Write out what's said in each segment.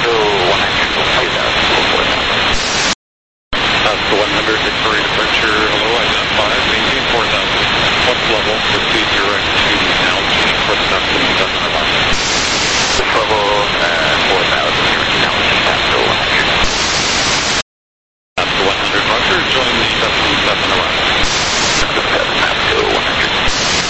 Oscar 100, Victoria departure, hello, identify, maintain 4000. What's level, proceed direct to altitude for 771. Level 4000, you're in altitude, Oscar 100. Oscar 100, roger, join the 77 arrival. Oscar 100.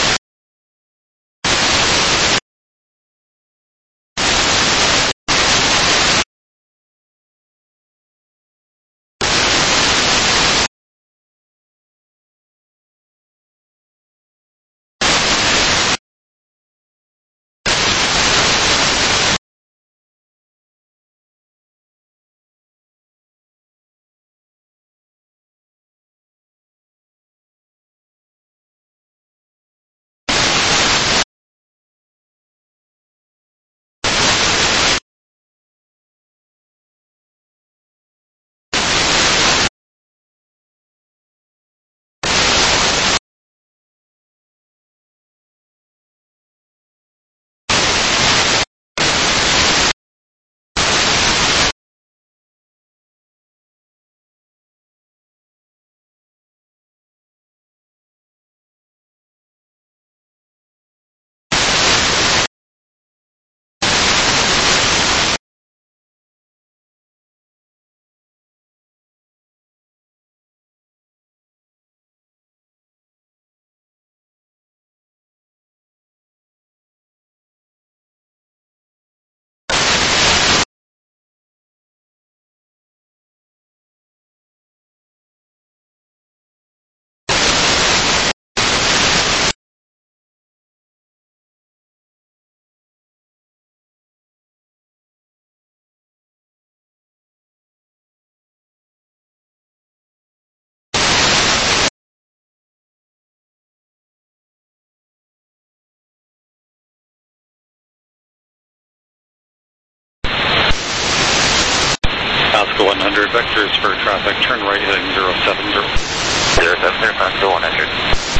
Oscar 100, vectors for traffic, turn right heading 070. 070, Oscar 100.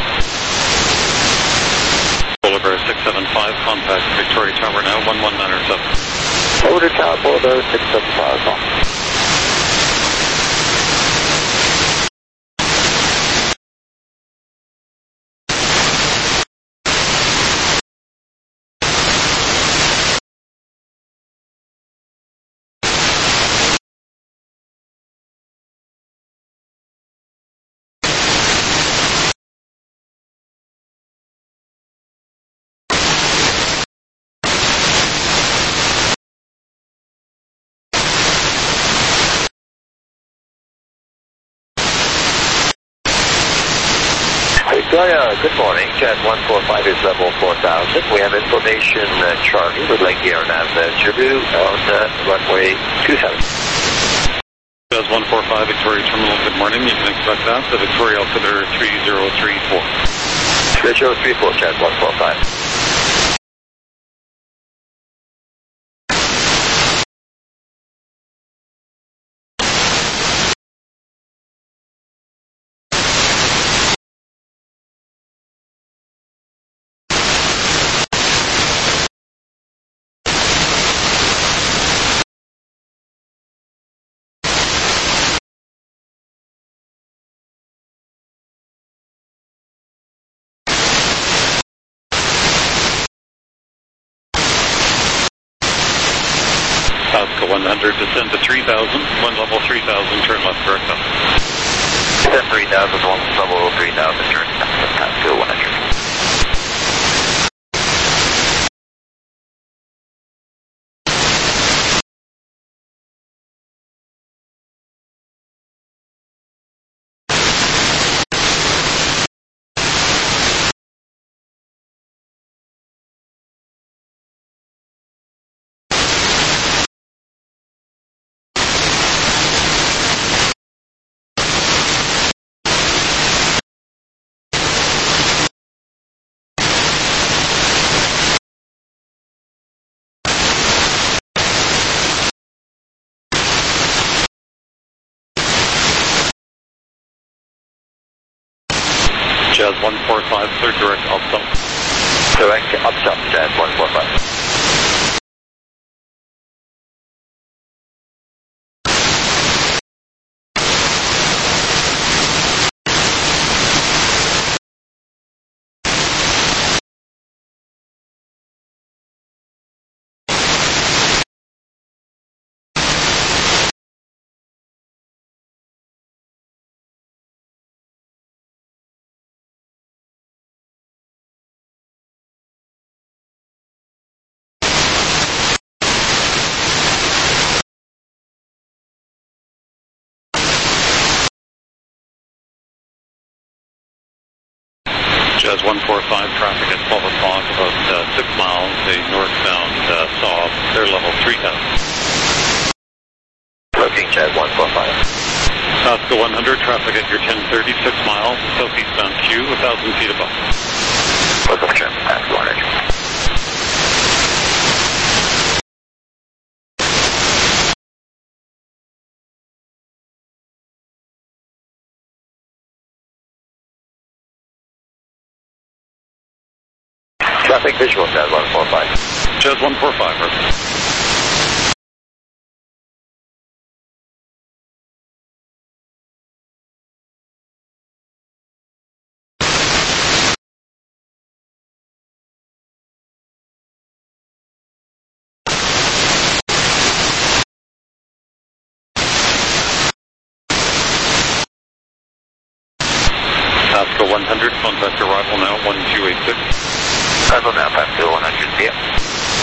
Boulevard 675, contact Victoria Tower now, 11907. Order Tower, Boulevard 675. Victoria, good morning. Jet 145 is level 4000. We have information Charlie would like the airnav tribute on runway 27. Jazz 145, Victoria Terminal, good morning. You can expect that. The Victoria altimeter 3034. 3034, Jet 145. Oscar 100, descend to 3000, one level 3000, turn left correct up. Descend 3000, one level 3000, turn left, Oscar 100. Jazz 145, clear direct up south. Direct up south, Jazz 145. Jazz 145, traffic at 12 o'clock, about 6 miles, a northbound saw, clear level 3000. Looking Jazz 145. Alaska 100, traffic at your 1030, 6 miles, southeastbound Q, 1,000 feet above. Local trim, Alaska 100. Traffic visual, Jazz 145. Jazz 145, right. Alaska 100, contact arrival now, 1286. Arrival now, Alaska 100, yeah.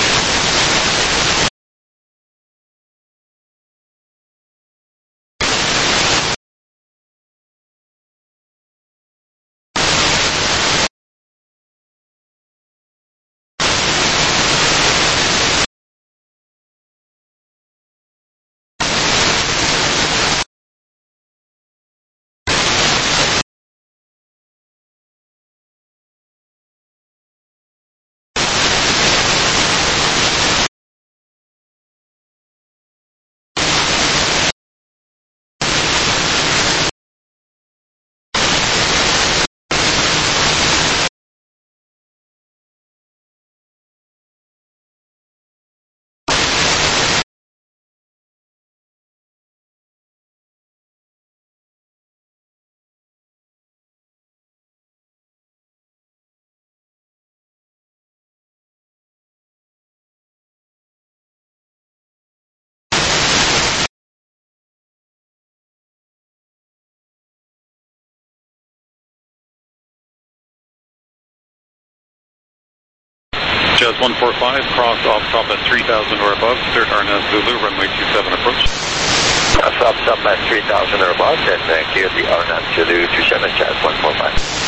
Jazz 145, cross off top at 3000 or above, cleared RNAV Zulu, runway 27 approach. Stop at 3000 or above, then clear the RNAV Zulu 27, Jazz 145.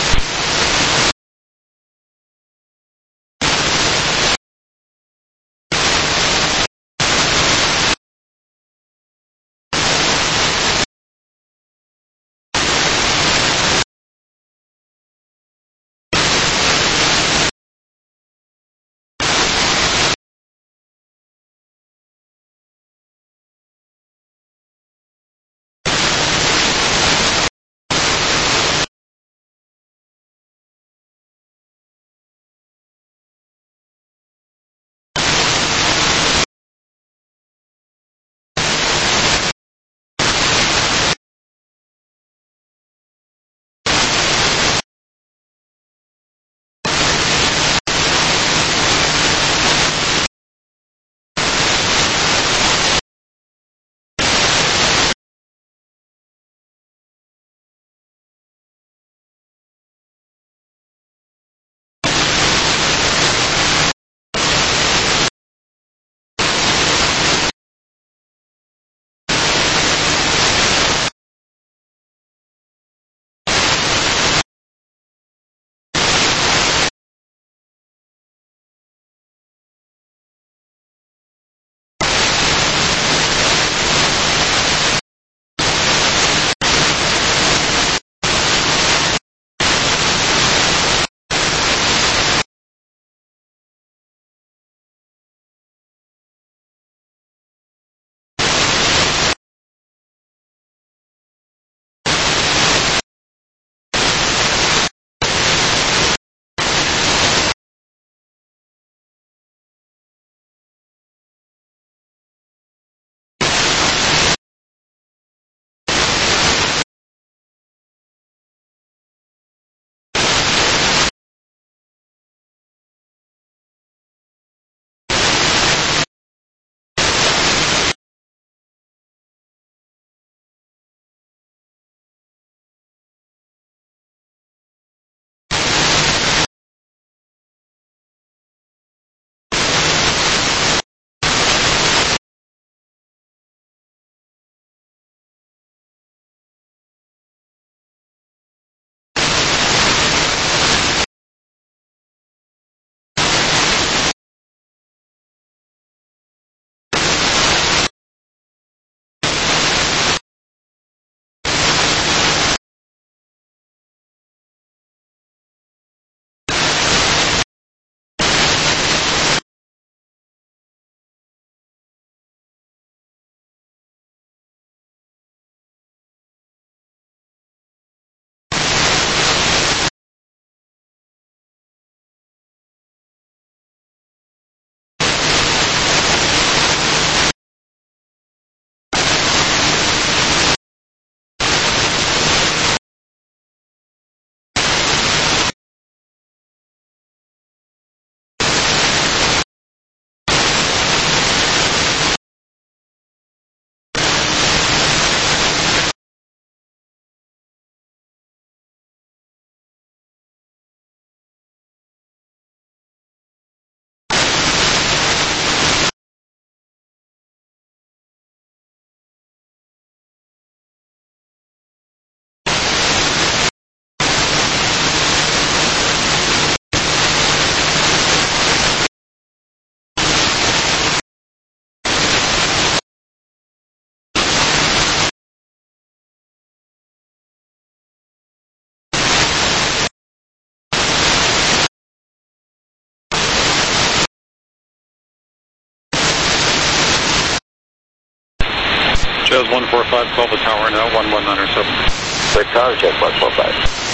Does 145, call the tower now, 11907. Quick tower, check 145.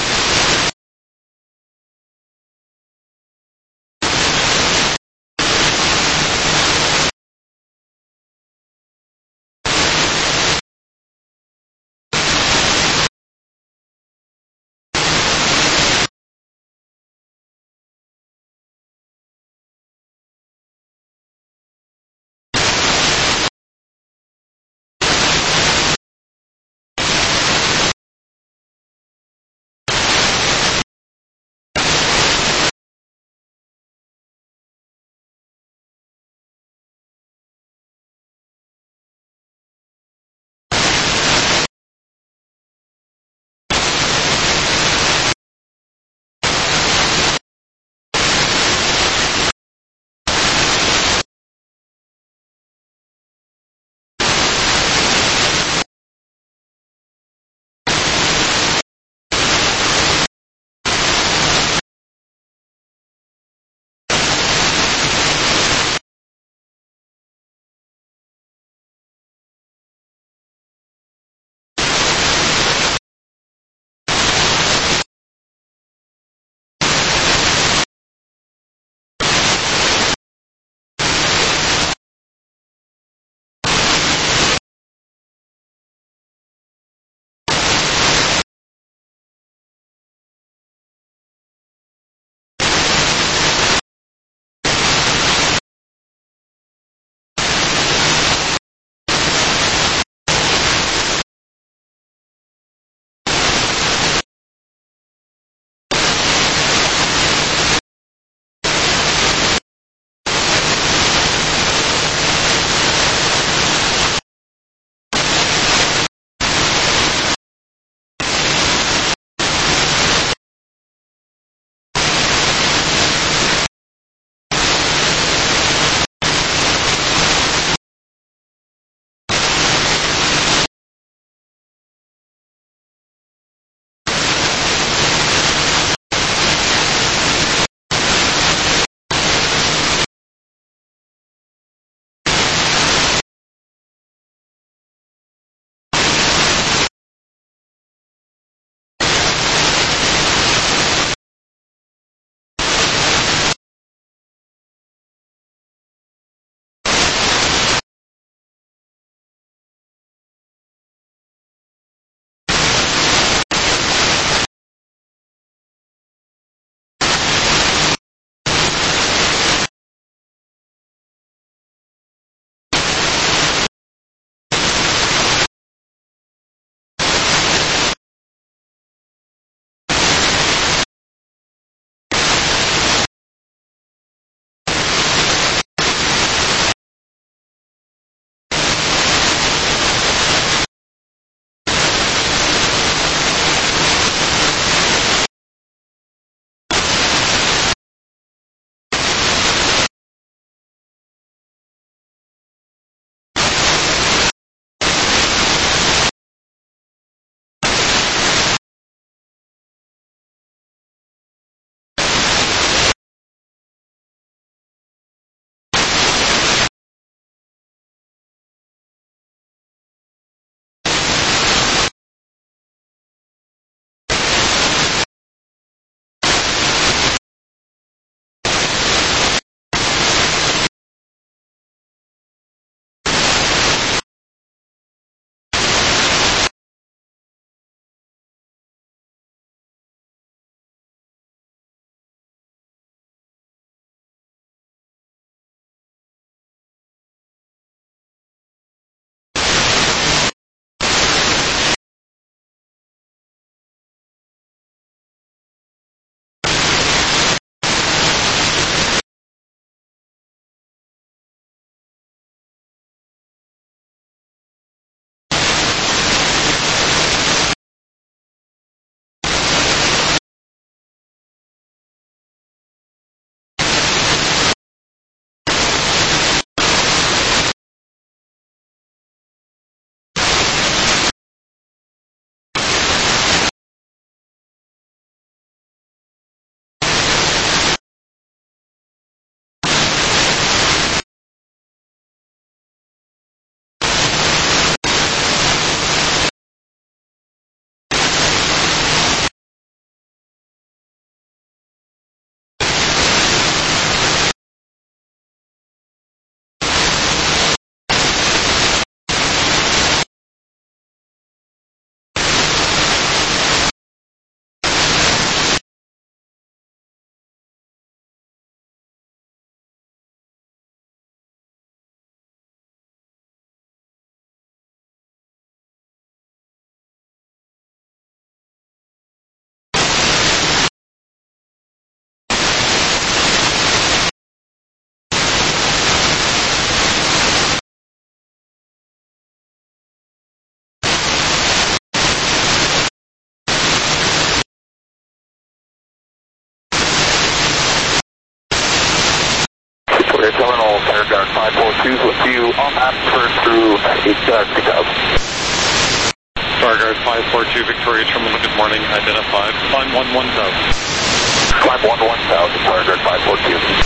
on that through 8,000. Starguard 542 Victoria Terminal, good morning. Identified. Climb 11,000. Climb 11,000, Starguard 542.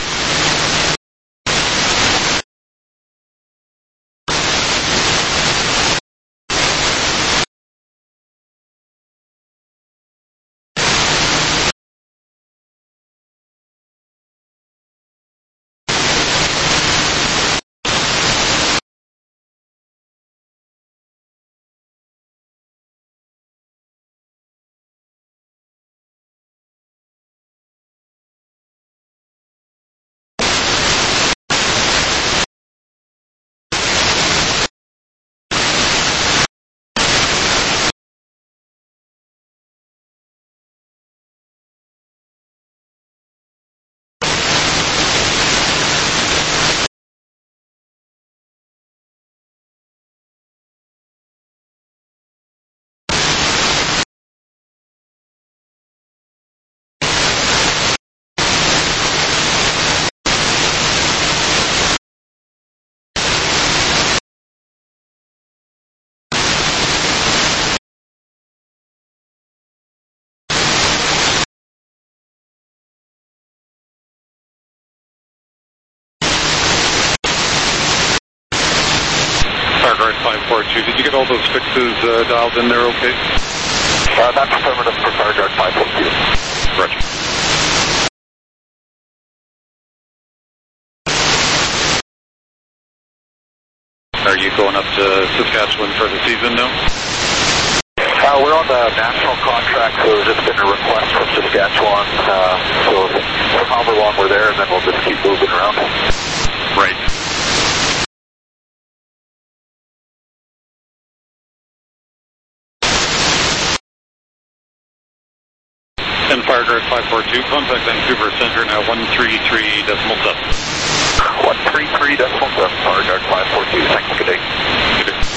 Starguard 542, did you get all those fixes dialed in there okay? That's affirmative for Starguard 542. Roger. Are you going up to Saskatchewan for the season now? We're on the national contract, so there's just been a request from Saskatchewan. So for however long we're there, and then we'll just keep moving around. Right. And Starguard 542, contact Vancouver Center now 133.7. 133.7, Starguard 542. Thanks, good day. Good day.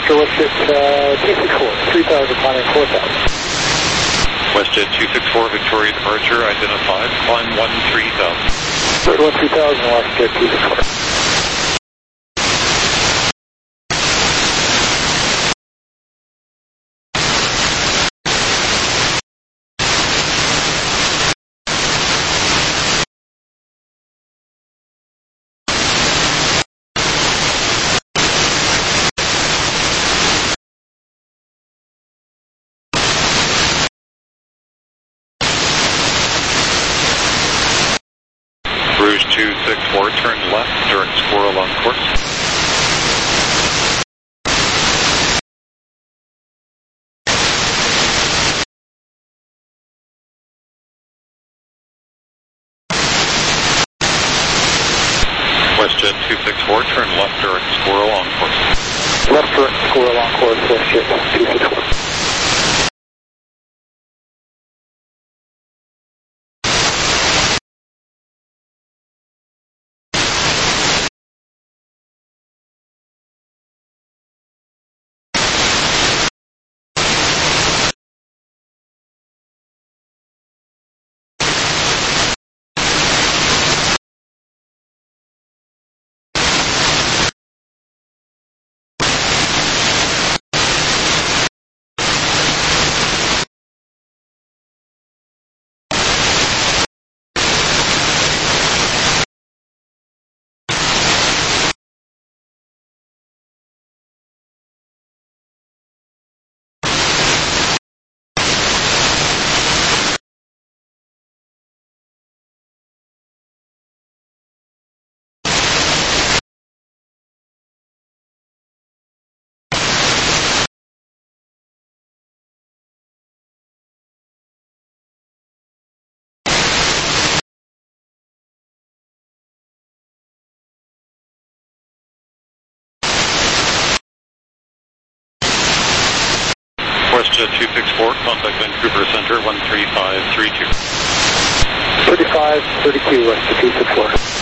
Oscar WestJet 264, 3,000, climbing 4,000. WestJet 264, Victoria departure, identified, climb 13,000. Third 13,000, WestJet 264. Rouge 264, turn left, direct squirrel on course. WestJet 264, turn left, direct squirrel on course. Left direct squirrel on course, WestJet 264. WestJet 264, contact Vancouver Center 13532. 3532, WestJet 264.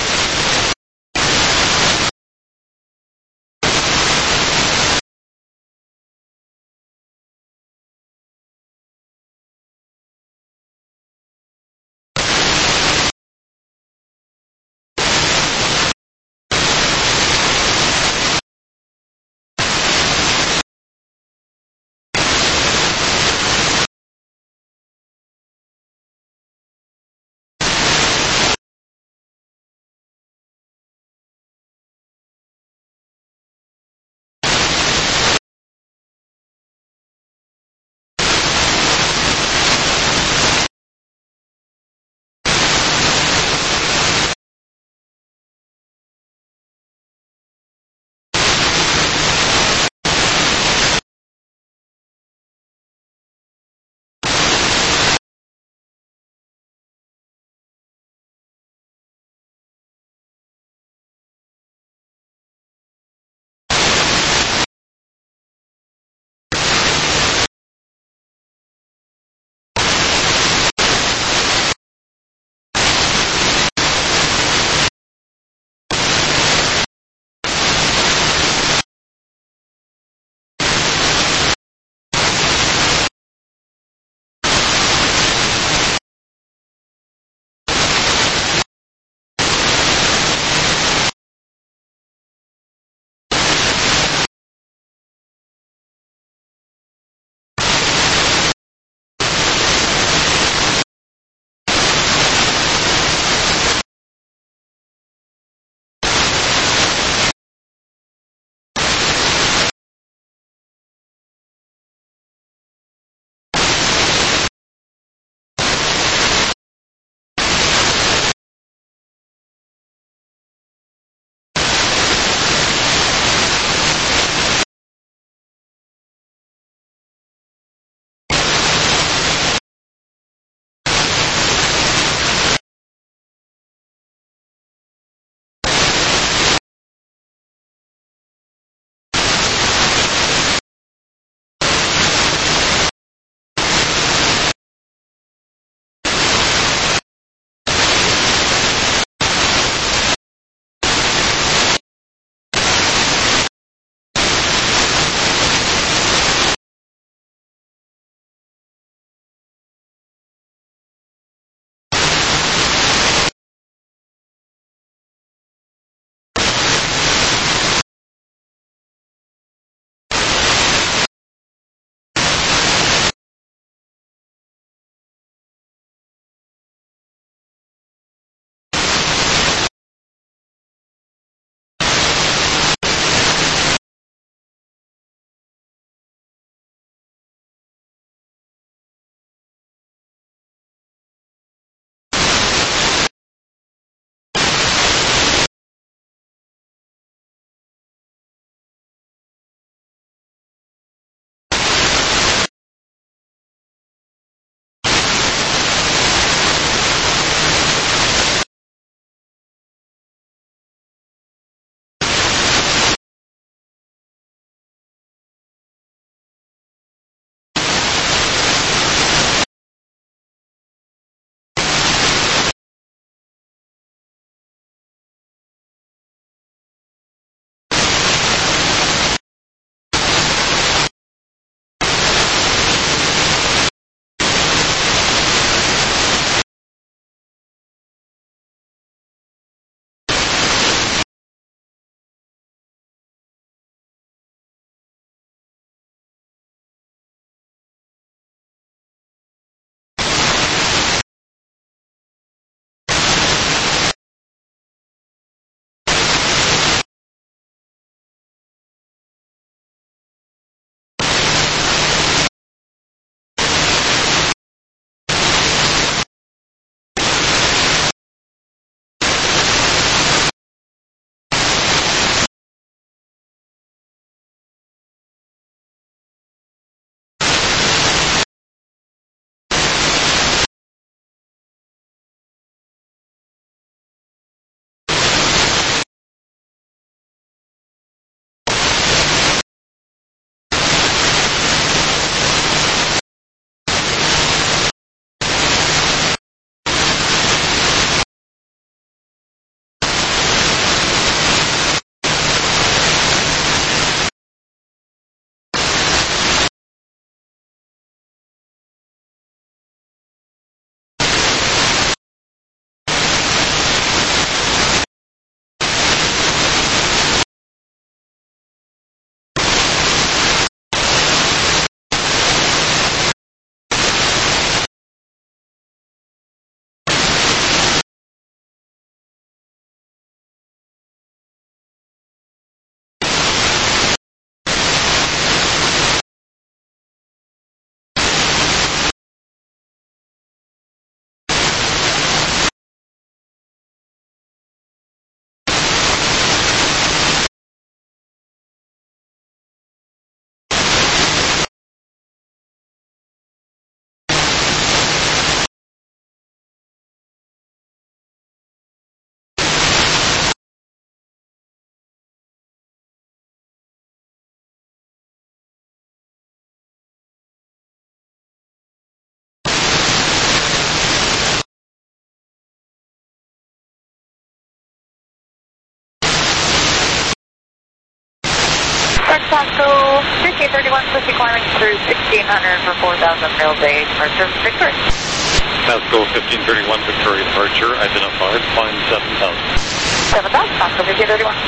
North Pasco 1531, pushing climbing through 1600 for 4,000 mil day, departure Victory. Pasco 1531, Victoria departure, identified, climb 7,000. 7,000, Pasco 1531.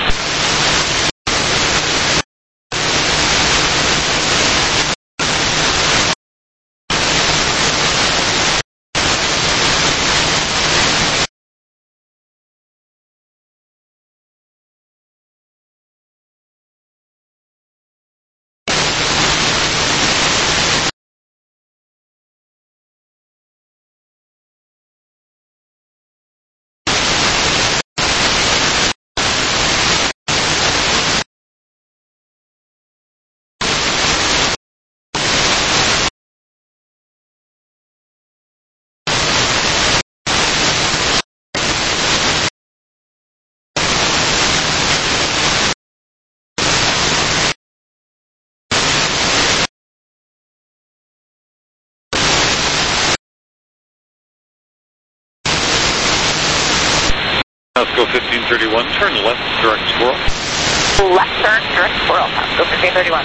Pasco 1531, turn left, direct squirrel. Left turn, direct squirrel, Pasco 1531.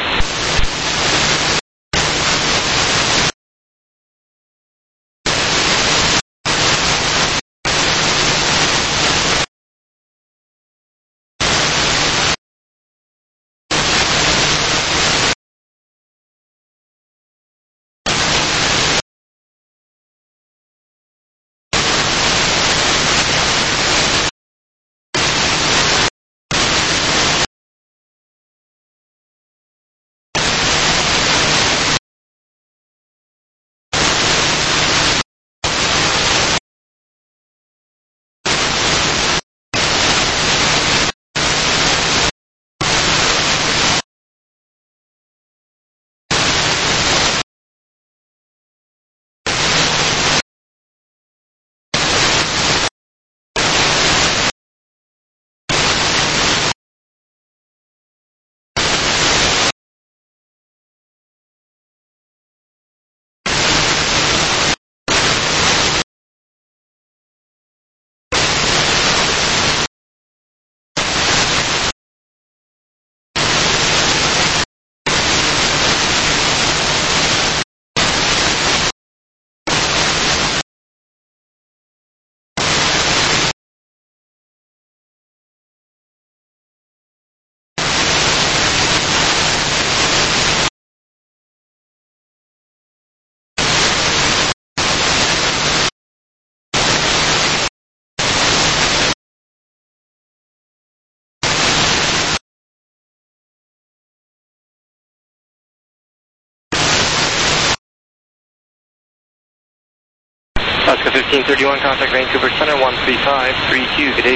Pasco 1531, contact Vancouver Center 13532, good day.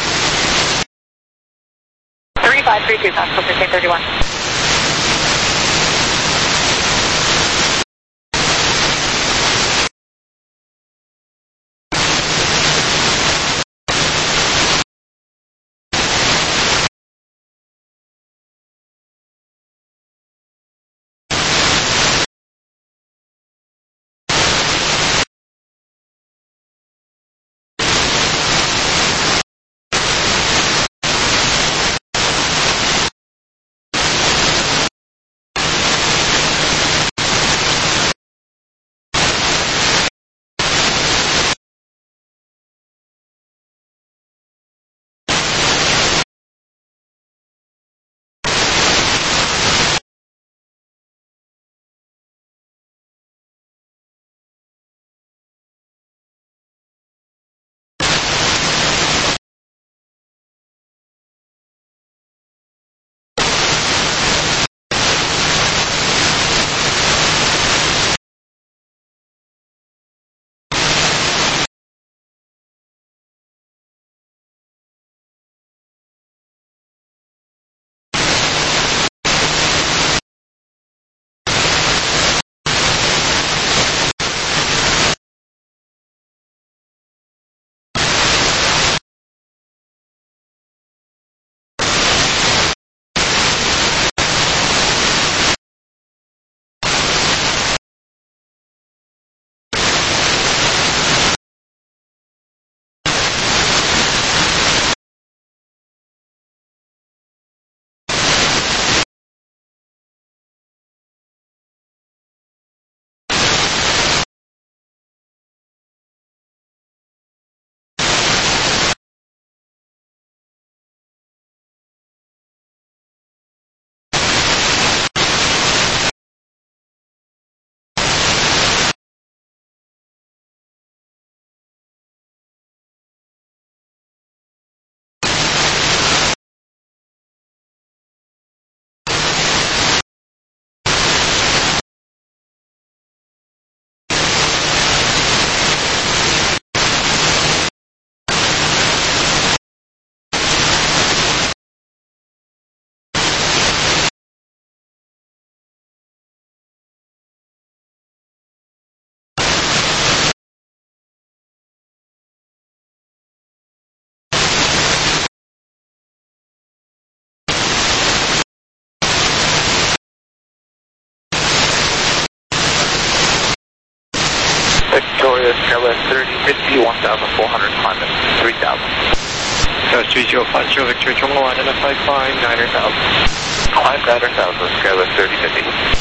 3532, Pasco 1531. Victoria, Skyless 3050, 1,400, climb at 3,000. Skyless 3050, Victoria Terminal, identify, climb 9,000. Climb 9,000, Skyless 3050.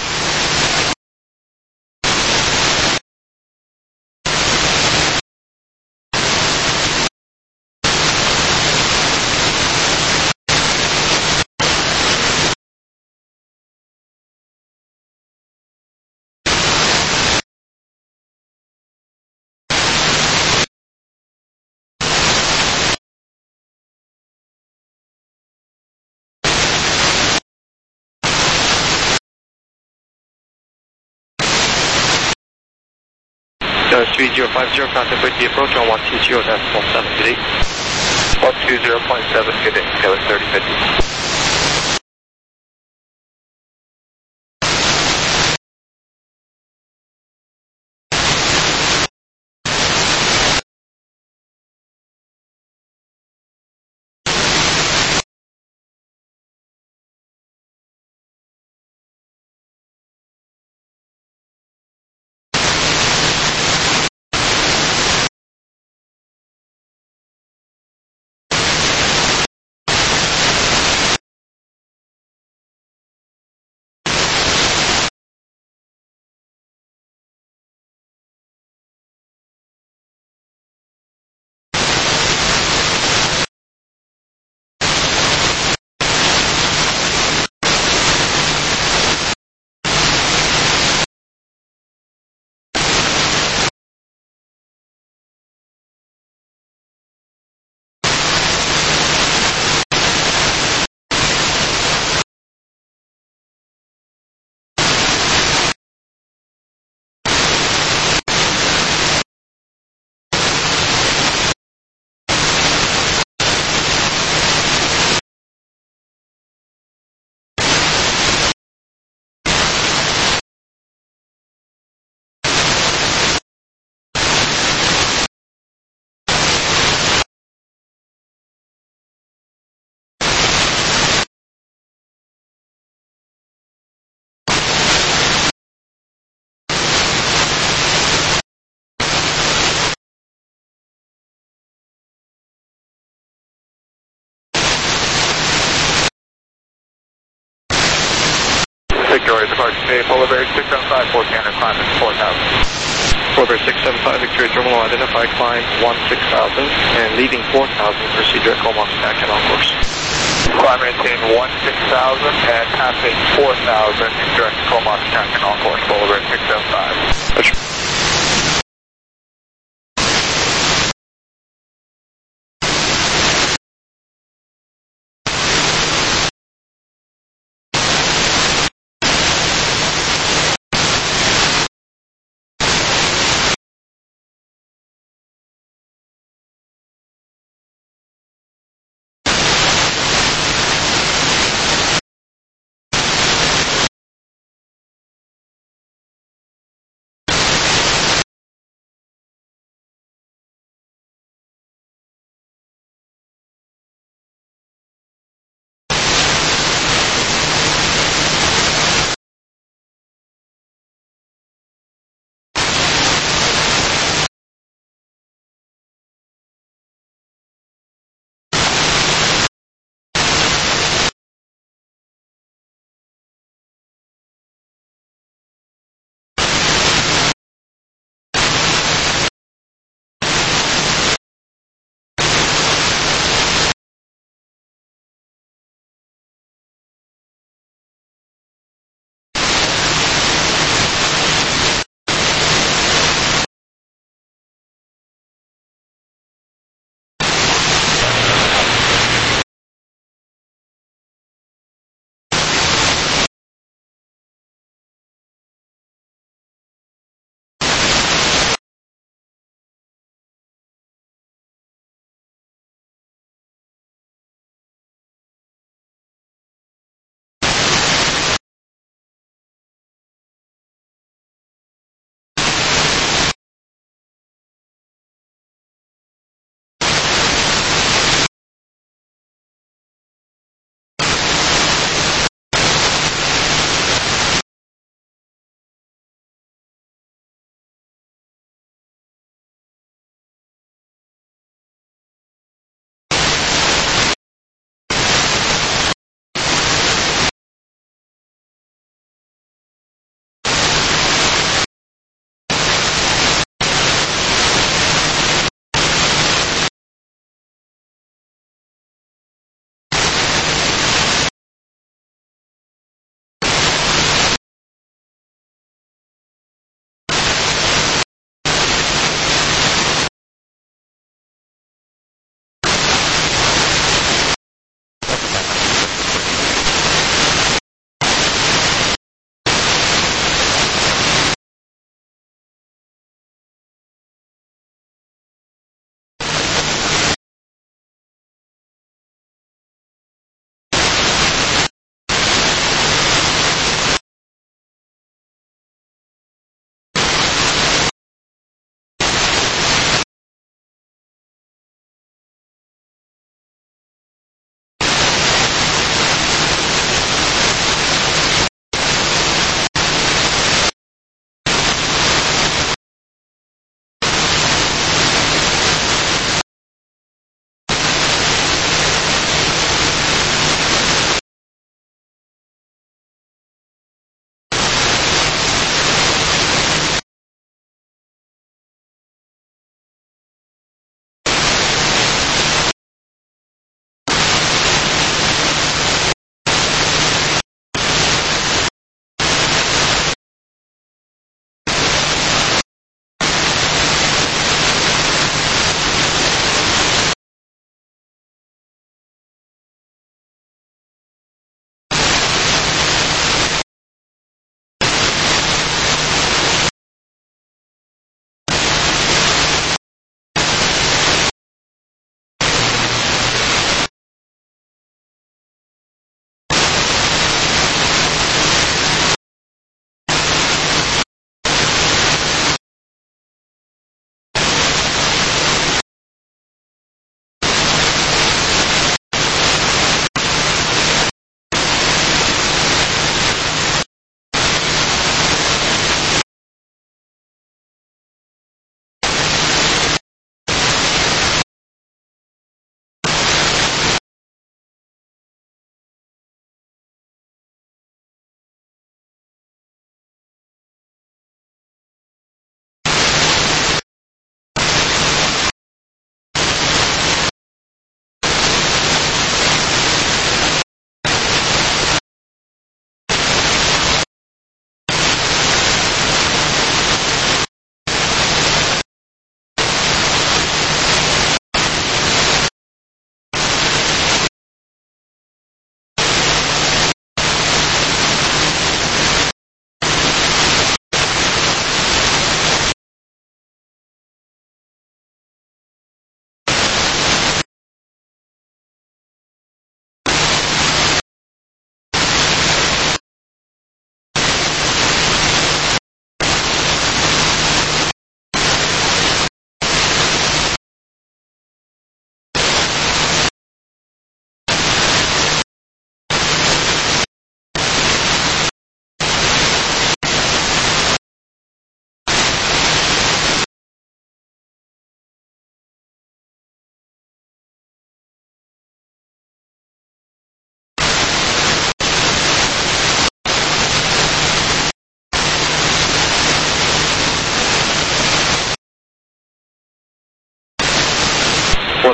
Skyless 3050, contemplate the approach on 120.7, good day. 120.7, good day, Skyless 3050. Victoria, departure today, Polar Bear 675, 4 Canada, climb at 4,000. Polar Bear 675, Victoria Terminal, identify, climb 16,000, and leaving 4,000, proceed direct Comox back and on course. Climb maintain 16,000 and passing 4,000, direct Comox back and on course, Polar Bear 675.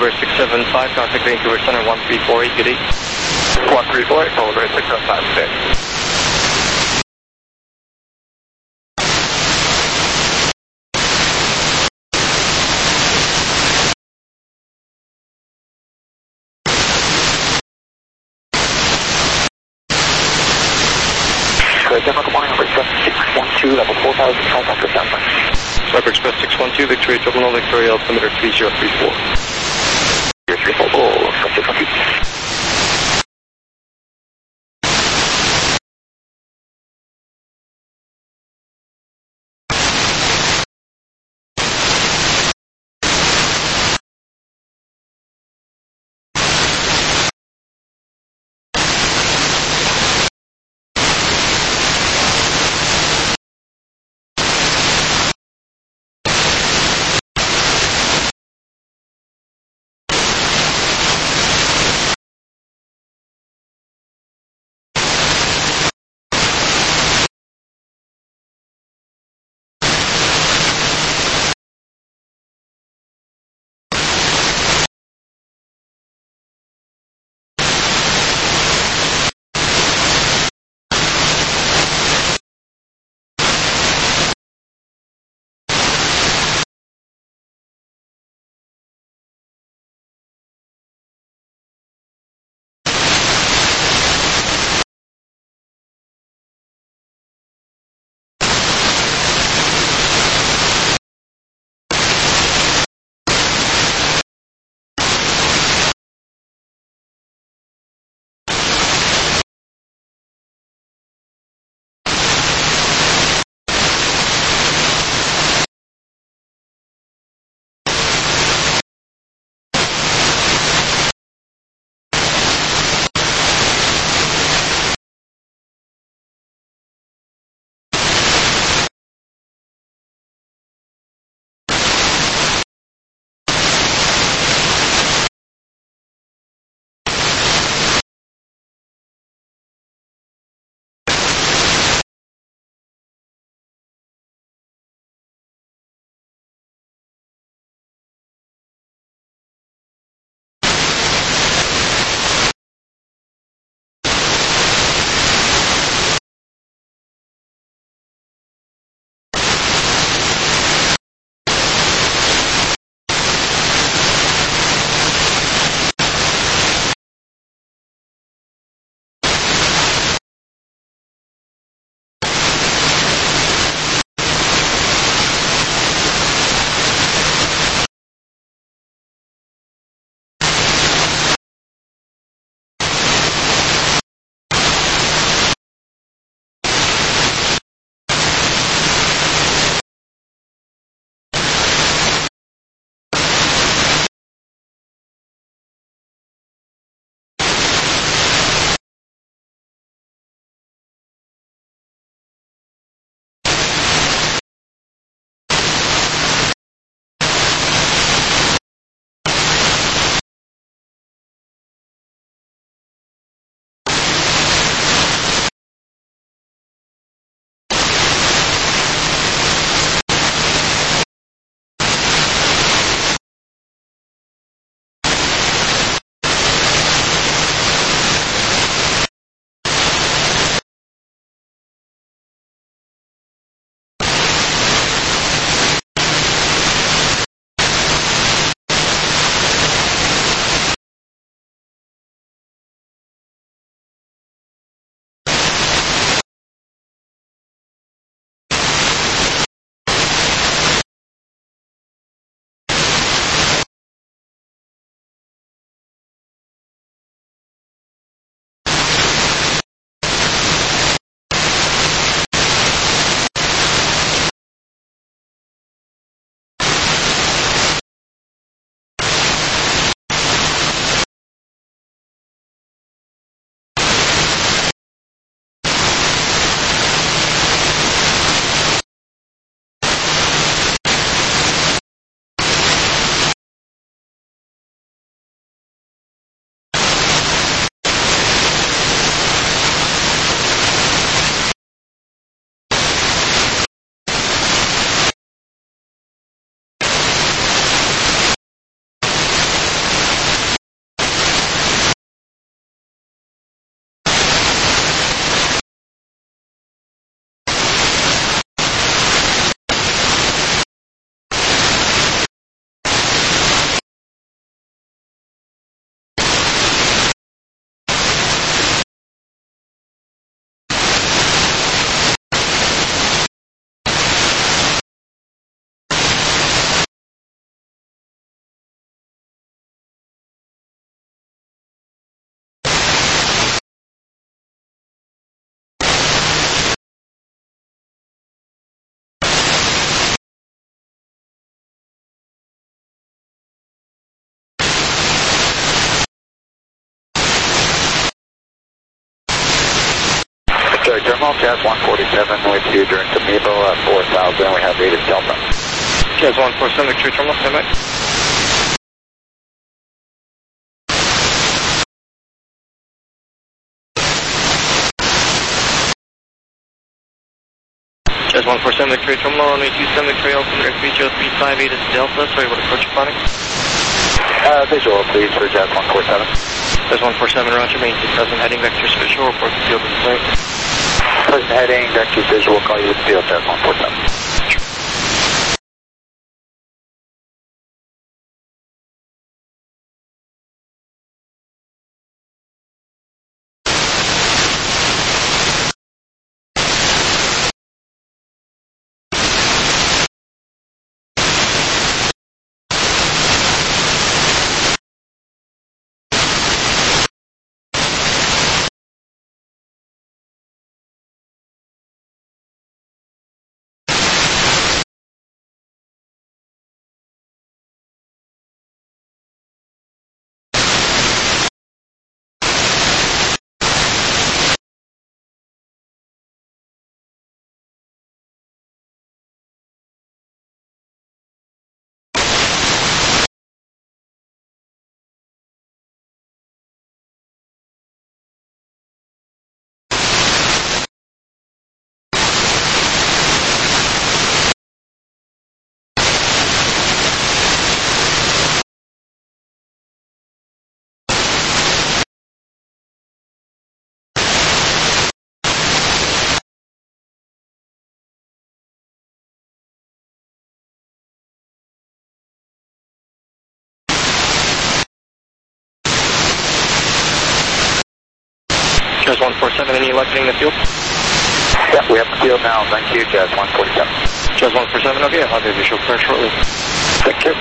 Polar Bear 675, contact Vancouver Center 1348, good day. 1348, Polar Bear 675, Denver, good morning, Express 612, level 4000, contact with Denver. Cyber Express 612, Victoria Terminal, Victoria altimeter 3034. 3034, Express 612. Normal, Jazz 147 with you during Tomevo at 4,000. We have rated Delta. Jazz 147, Victory Terminal, stand by. Jazz 147, Victory Terminal, runway 27, Victory, altimeter 3038 is Delta, sorry, what approach you're planning? Visual, please, for Jazz 147. Jazz 147, roger, maintain present heading, vectors visual, report the field of sight. Present heading, vectors visual, call you with field, Jazz 147. Jazz 147, any luck getting the field? Yep, we have the field now. Thank you, Jazz 147. Jazz 147, okay, I'll have your visual clear shortly. Thank you.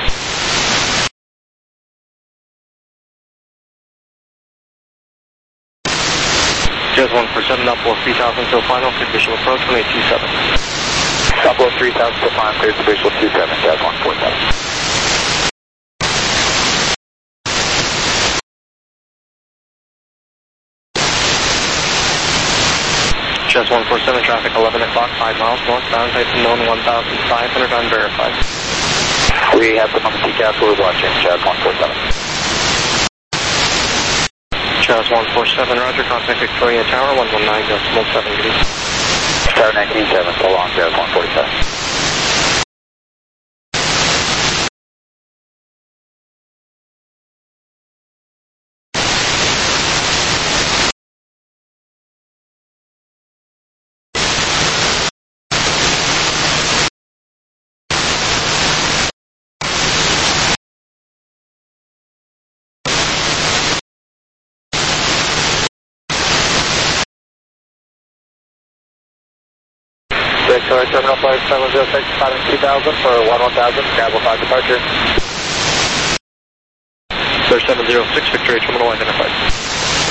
Jazz 147, upload 3000 till final, clear visual approach, runway 27. Upload 3,000 to final, clear to visual 27, Jazz 147. Jazz 147, traffic 11 o'clock, 5 miles northbound, type known 1,500 unverified. We have the number TCAS, we're watching, Jazz 147. Jazz 147, roger, contact Victoria Tower, 119.7 degrees. Tower 19.7, so long, Jazz 147. Victoria Terminal Flight 706, climbing 2000 for 11000, Travel 5 departure. Clear 706, Victoria Terminal identified.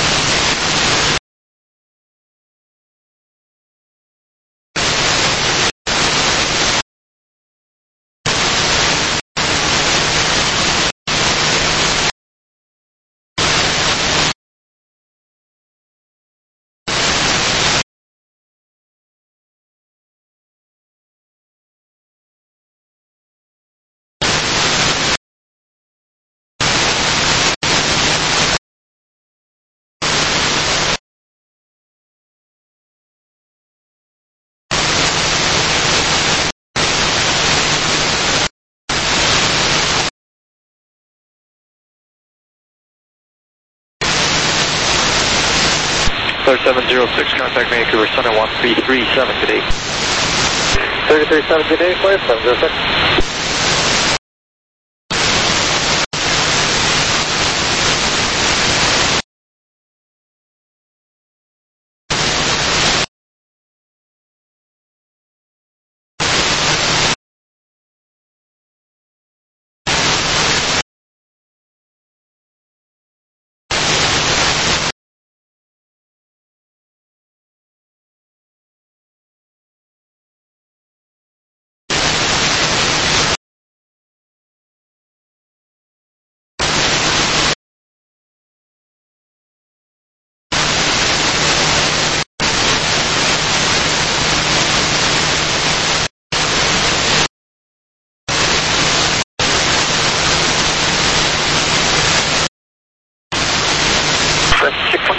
Clear 706, contact Vancouver Center 1337 today. 337 today, Clear 706.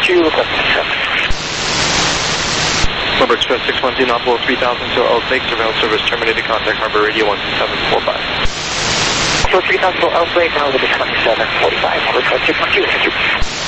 612, request 27. Number Express 610, Oppo 3000 to Elk Lake, surveillance service terminated, contact Harbor Radio 1745. For 3000 Elk Lake, now with the 2745, request 612, thank you.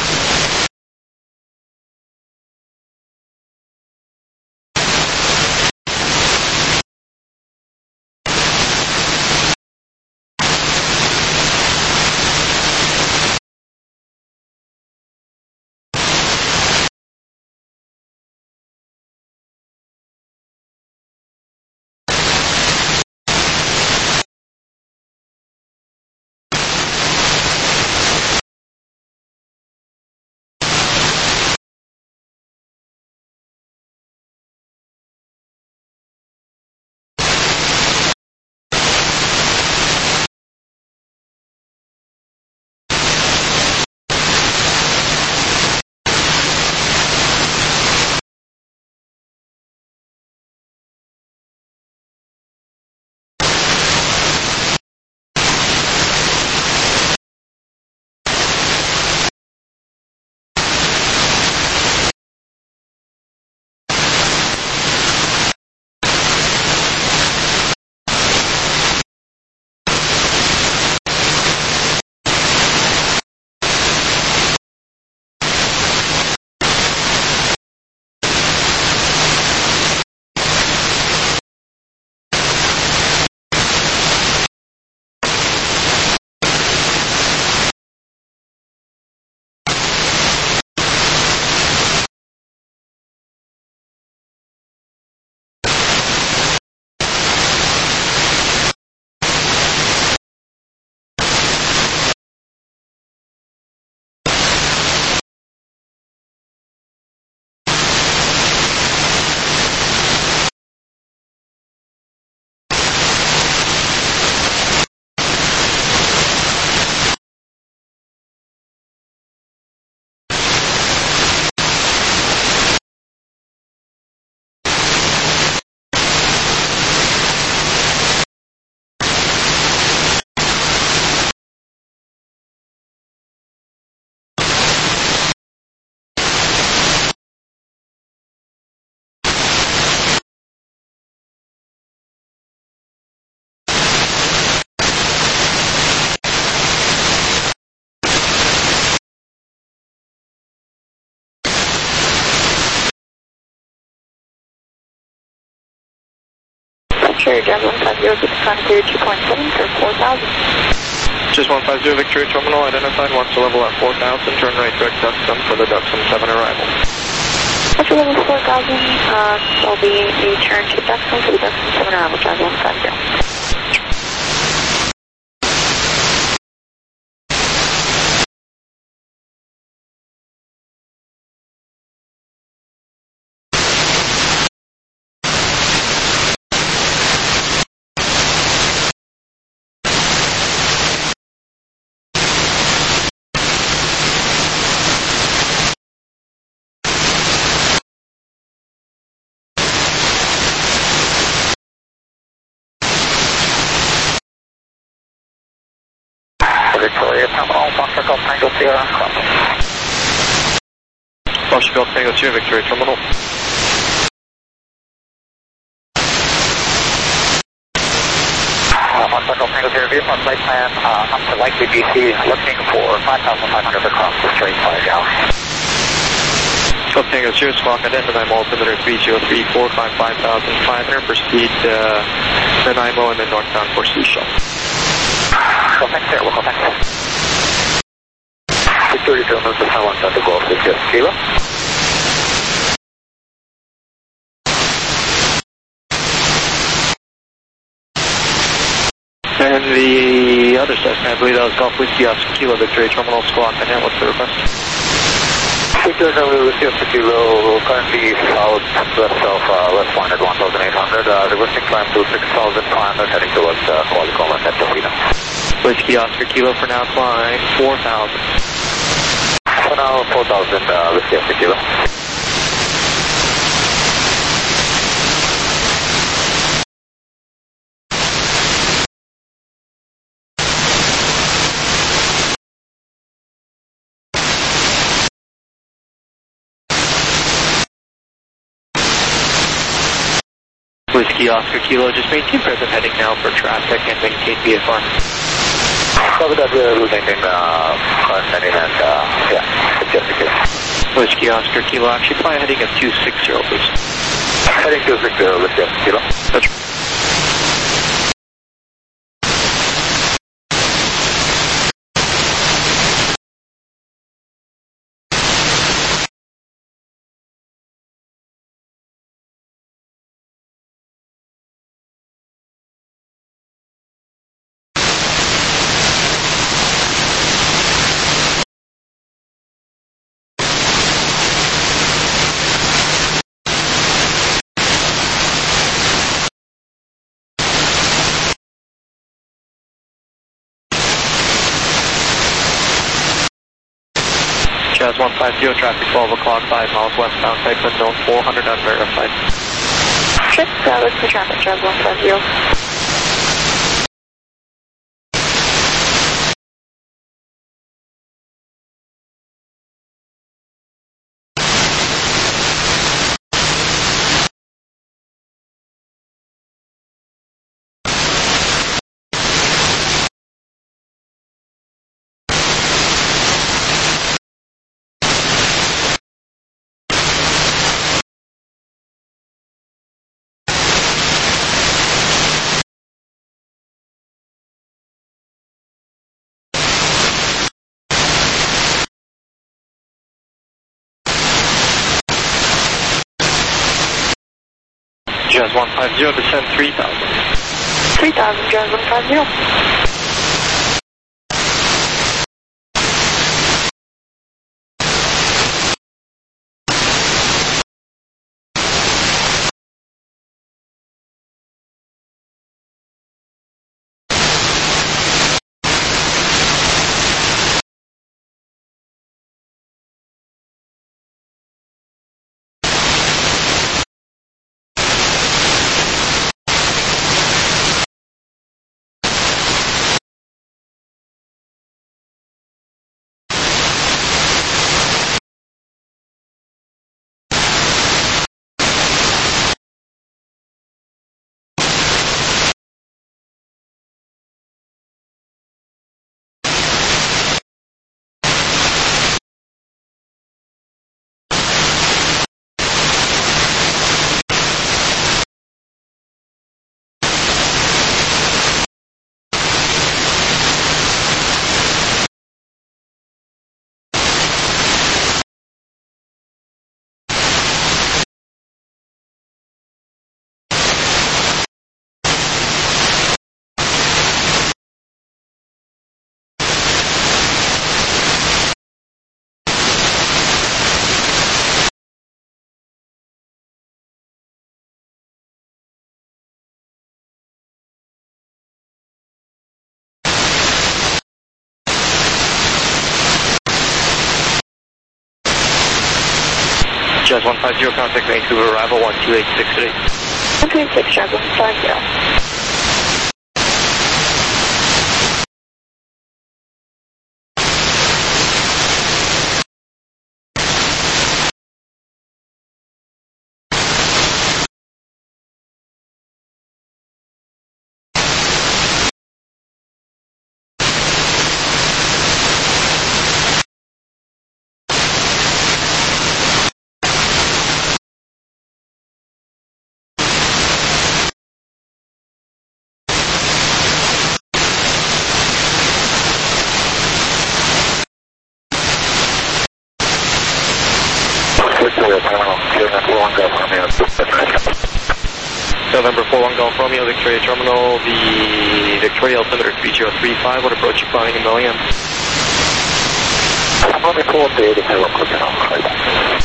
Sure, Jazz 150, keep clear 2.7 for 4,000. Just 150 Victory Terminal identified, wants to level at 4,000, turn right direct Duxton for the Duxton 7 arrival. After level 4,000, will be return to Duxton for the Duxton 7 arrival, Jazz 150. Victoria Terminal, Foster Golf Tango Sierra, cross. Foster Golf Tango Sierra, Victoria Terminal. Foster Golf Tango Sierra, vehicle on flight plan up to likely BC, looking for 5,500 across the straight 5 gallons. Golf Tango Sierra, squawk identify altimeter 3034, climb 5,500, proceed Nanaimo and then northbound for Seashell. Go back there, we'll go back there. Victoria Terminal, the Taiwan Center Golf, is just Kilo. And the other Cessna, I believe that was Golf Whiskey Oscar Kilo, Victoria Terminal, squawk and what's the request? Victoria Terminal, Whiskey Oscar Kilo, currently southwest of West Point at 1,800, reversing climb to 6,500, heading towards Qualicoma at Tofino. Whiskey Oscar Kilo for now, climb 4,000. For now, 4,000, Whiskey Oscar Kilo. Whiskey Oscar Kilo, just maintain present heading now for traffic and maintain VFR. Copy that, we'll maintain current heading and, just in case. Whiskey Oscar Kilo, actually fly heading of 260, please. Heading 260, Whiskey Oscar Kilo. That's Jazz 150, traffic 12 o'clock, 5 miles westbound, type unknown, 400 unverified. Check, what's the traffic, Jazz 150? Jazz 150, descend 3,000. 3,000, Jazz 150. Jazz 150, contact Vancouver, arrival 12868. 126, Jazz 150. November 41 Golf Romeo, Victoria Terminal, the Victoria altimeter 3035, what approach you flying in million? I'm the call there to have a quick now.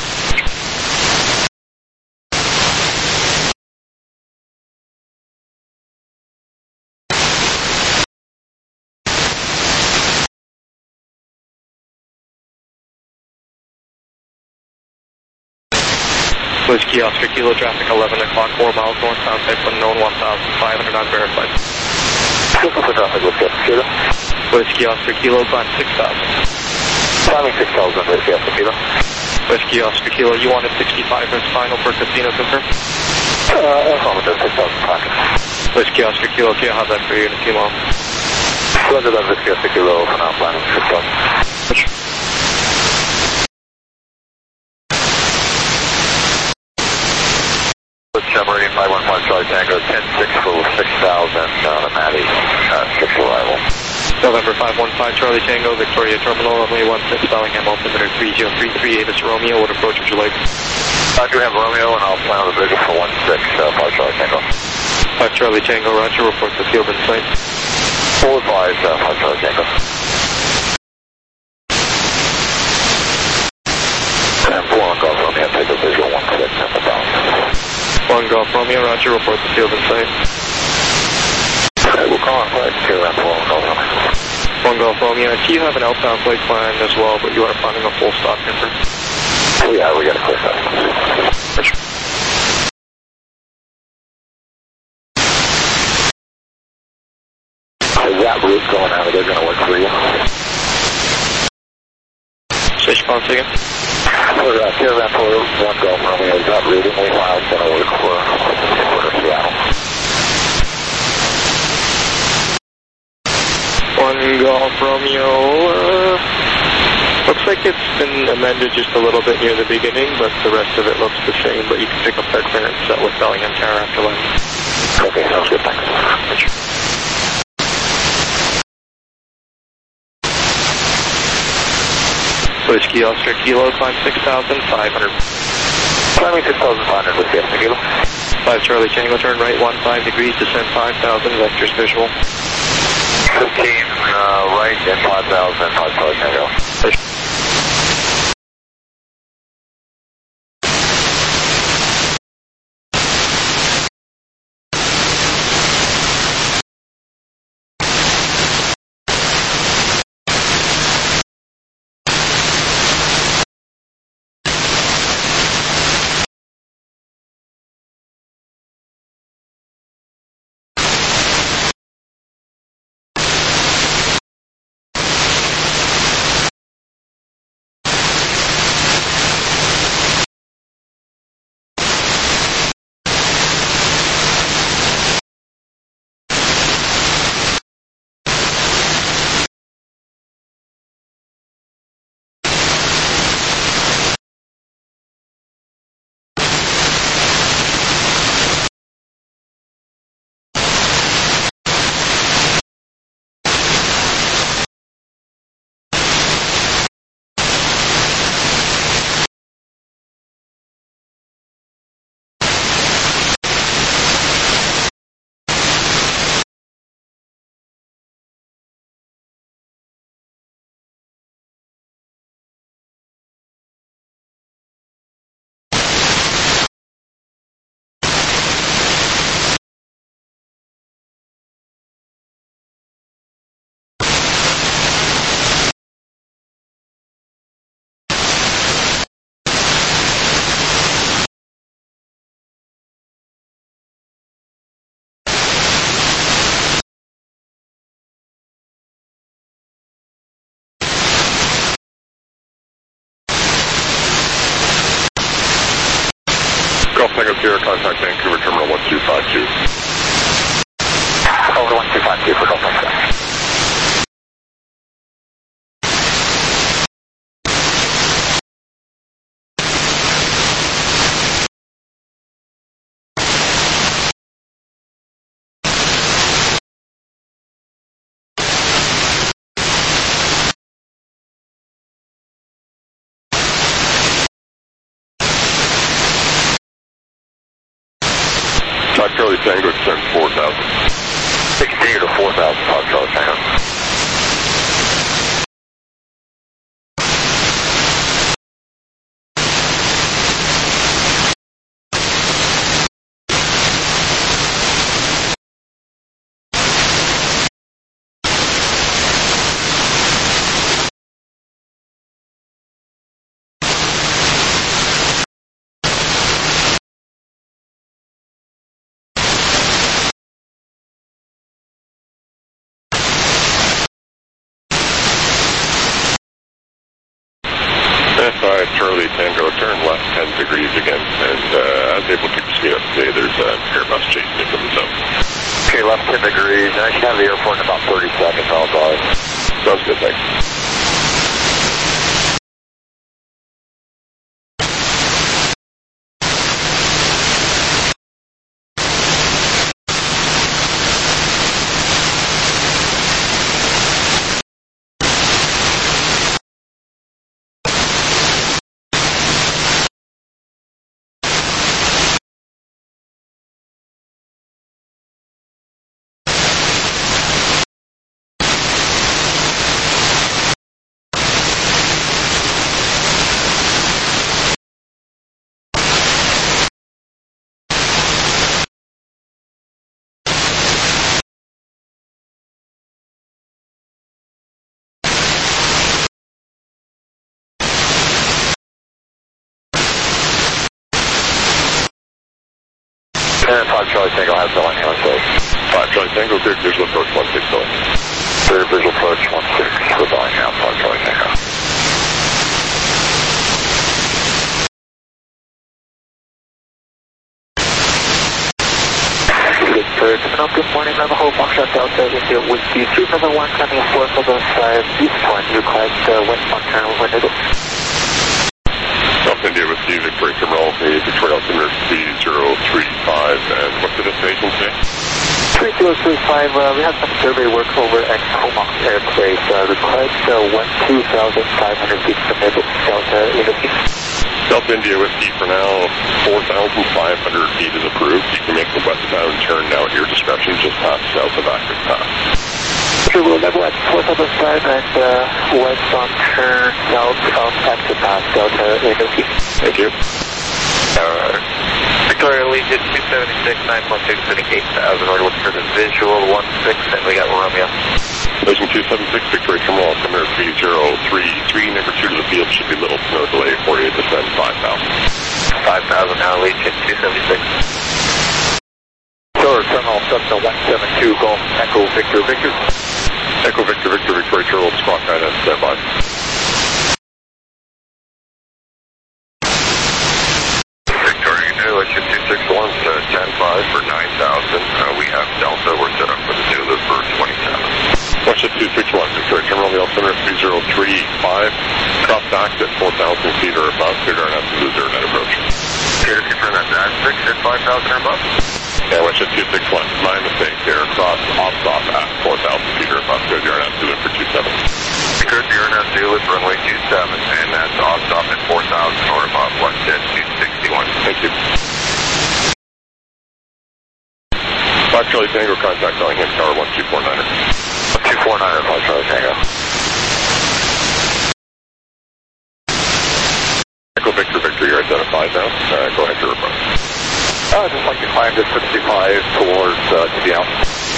Whiskey Oscar Kilo, traffic 11 o'clock, 4 miles northbound, type unknown, 1,500 unverified. Whiskey Oscar Kilo, climb 6,000. Climbing 6,000, Whiskey Oscar Kilo. Whiskey Oscar Kilo, you wanted 65 as final for casino confirm? Affirmative, 6,500. Whiskey Oscar Kilo, okay, I'll have that for you in a few more. Roger that, Whiskey Oscar Kilo, for now, planning 6,000. Submarine 515 Charlie Tango, 10-6 for 6,000, Matty, 6 arrival. November 515 Charlie Tango, Victoria Terminal, runway 16, Bellingham, altimeter 3033, Avis Romeo, what approach would you like? I do have Romeo, and I'll plan on the visual for 16, 5 Charlie Tango. 5 Charlie Tango, roger, report the field in sight. 4 5 Charlie Tango. And 4 on Golf Romeo, take the visual 16 at the bound. 1 Golf Romeo, roger, report the field in sight. We'll call on flight 2 and 4 on Golf Romeo. 1 Golf Romeo, I see you have an outbound flight plan as well, but you are planning a full stop number. Yeah, we got a clear sight. Is that route going out? Are they going to work for you? Station bounce again. For Caravan for 1 Golf Romeo, is that route in the wild going to work for Seattle? 1 Golf Romeo, looks like it's been amended just a little bit near the beginning, but the rest of it looks the same, but you can pick up that clearance with Bellingham Tower after landing. Okay, sounds good, thanks. Whiskey Oscar Kilo, climb 6,500. Climbing 6,500 with the Oscar Kilo. 5 Charlie Tango, turn right 15 degrees, descend 5,000, vectors visual. 15 right and 5,000, 5 Charlie Tango. Golf Tango Sierra, contact Vancouver Terminal 1252. Over 1252 for Golf Tango. Charlie Tango, descend 4,000. 16 to 4,000, Charlie Tango. 5 Charlie Tango, turn left 10 degrees again, and as able to proceed up today, there's an Airbus chasing you from the south. Okay, left 10 degrees, and I should have the airport in about 30 seconds, I'll advise. Sounds good, thanks. And 5 Charlie Tango has the line here, so 5 Charlie Tango, cleared visual approach 16 going. clear visual approach 16 with the line here, 5 Charlie Tango. Good morning, Navajo, Foxtrot Delta, India, Whiskey, 371, coming 4 for the 5, East Point, request westbound turn, when is it? South India with you, Victoria Terminal, Victoria Altimeter 3035, and what's the destination today? 3035, we have some survey work over at Comox Air Place, request 12,500 feet from Delta, India. South India Whiskey for now, 4,500 feet is approved. You can make the westbound turn now at your discretion, just past south of Active Pass. Okay, we'll level at 4,500 and westbound turn south of Active Pass, Delta, India. Thank you. Victoria Legion 276, 9.6, sitting 8,000, order what's for the visual 16, and we got Romeo. Legion 276, Victoria Terminal, Altimeter 3033, number 2 to the field, should be little to no delay for you, descend 5,000. 5,000 now, Legion 276. Sure, Terminal Cessna 172, Golf, Echo Victor Victor. Echo Victor Victor, Victoria Terminal, Squawk 9 at standby. Legion 261, 10-5 for 9,000. We have Delta. We're set up for the new loop for 27. Watch it 261, Victoria Terminal, the altimeter 3035. Cross docks at 4,000 feet or above. Clear our net to the 0 net approach. Here to confirm that dash 6 at 5,000 or above. Yeah, watch it 261. My mistake there. Cross off at 4,000 feet or above. Clear our net to the for 27. Because you're in new loop runway 27, and that's off stop at 4,000 or above. Watch it 261. Thank you. 5 Charlie Tango, contact Bellingham Tower 1249er. 1249er, 5 Charlie Tango. Echo Victor Victor, you're identified now. Go ahead to report. I'd just like to climb to 65 towards Tibiao.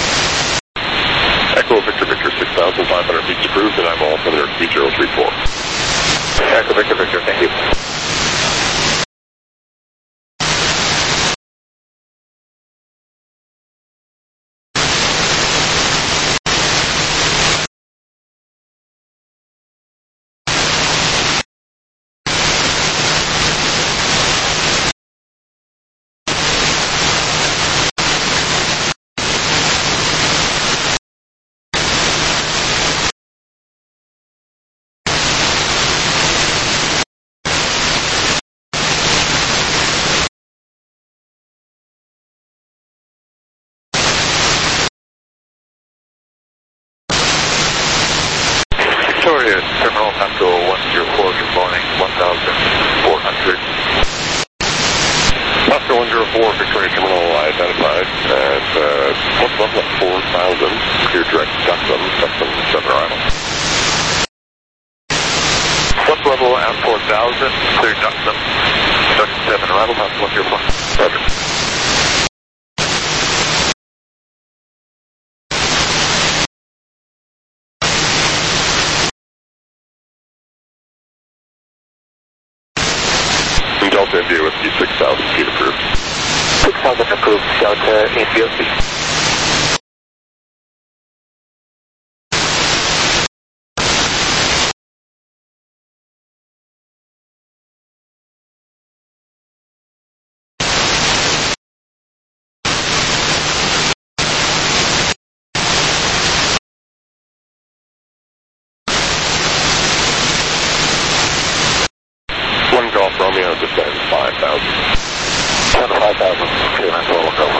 Echo Victor Victor, 6,500 feet approved, and I'm altimeter 3034. Echo Victor Victor, thank you. Victoria, Terminal Echo 104, good morning, 1,400. Oscar 104, Victoria Terminal, identified at what's level at 4,000, clear direct Duxham 7 arrival. What's level at 4,000, clear Duxham 7 arrival, pass 104. Roger. Delta India with 6,000 feet approved. 6,000 approved, Delta India. 10 to 5,000. Clearance level go.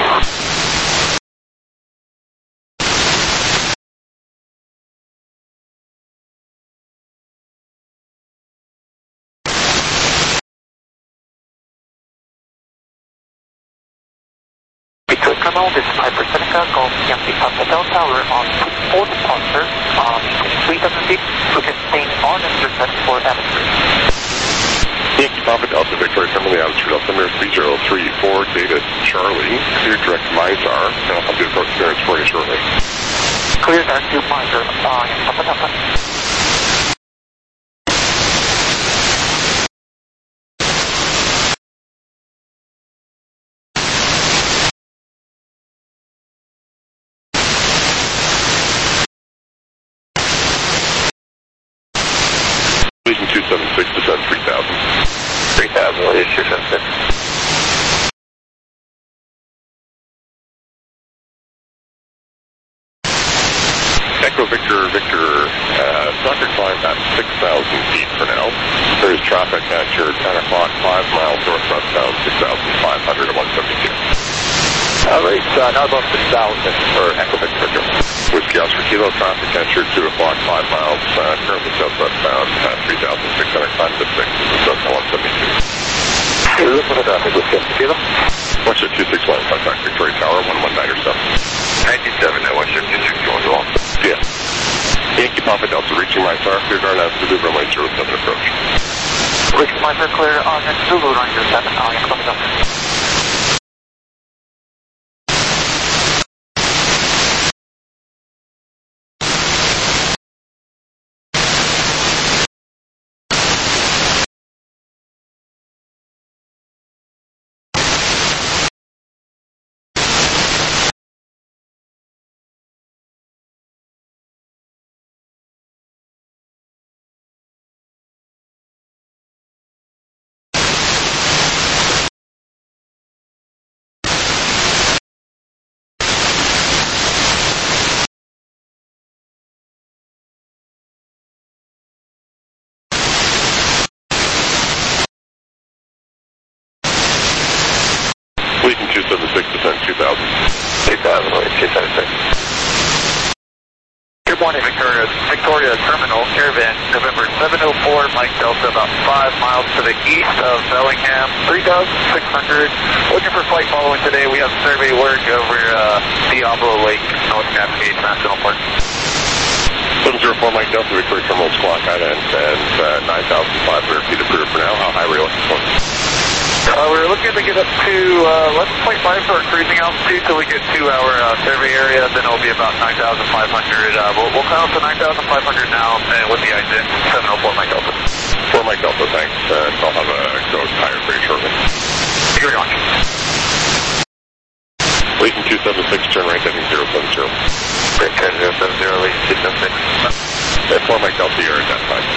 Victor Terminal, this is Piper Seneca, Golf Yankee Papa Delta. We're on 4 departure, 3,000 feet. We can stay on and reset for altitude. Yankee Papa Delta, Victoria Terminal, altitude altimeter 3034, data Charlie, clear direct to Mizar, and I'll have the approach clearance for you shortly. Clear direct to Mizar, Yankee Papa Delta. Legion 276, descend 3,000. 3,000, Legion 276. Echo Victor, Soccer climb at 6,000 feet for now. There's traffic at your 10 o'clock, 5 miles northwestbound, 6,500 at 172. Right, now about 6,000 for Echo Victor. Whiskey Oscar Kilo, traffic at your 2 o'clock, 5 miles, currently southwestbound, 3,600, climb to 6, south 172. Hey, look at that, Whiskey Oscar Kilo. Watch it 261, contact Victoria Tower, 1197. 97, now watch it 261, go on. Yeah. Yankee Papa Delta, reaching my tower, clear guard out to the runway 07 approach. Reaching Mizar, clear on and Zulu, runway 07, Yankee Papa Delta. Legion 276, descend 2,000. 2,000, Legion 276. Good morning, Victoria Terminal, Caravan, November 704, Mike Delta, about 5 miles to the east of Bellingham, 3,600. Looking for flight following today. We have survey work over Diablo Lake, North Cascades National Park. 704 Mike Delta, Victoria Terminal, Squawk Island, and 9,500 feet approved for now. How high were you looking for? We're looking to get up to 11.5 for our cruising altitude till we get to our survey area. Then it'll be about 9,500. We'll count up to 9,500 now, and with the ISIN 704 Mike Delta. 4 Mike Delta, thanks. I'll have a go higher for you shortly. Here we go. Legion 276, turn right heading 070. Great, 070, Legion 276. 4 Mike Delta, you're identified.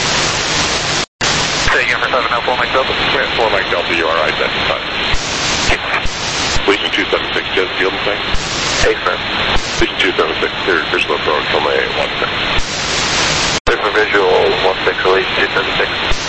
Say again for 704 Mike Delta. 4 Mike Delta, you are identified. Legion 276, just field and thing? Hey, sir. Legion 276, clear visual approach, runway 16. Clear for visual 16, Legion 276.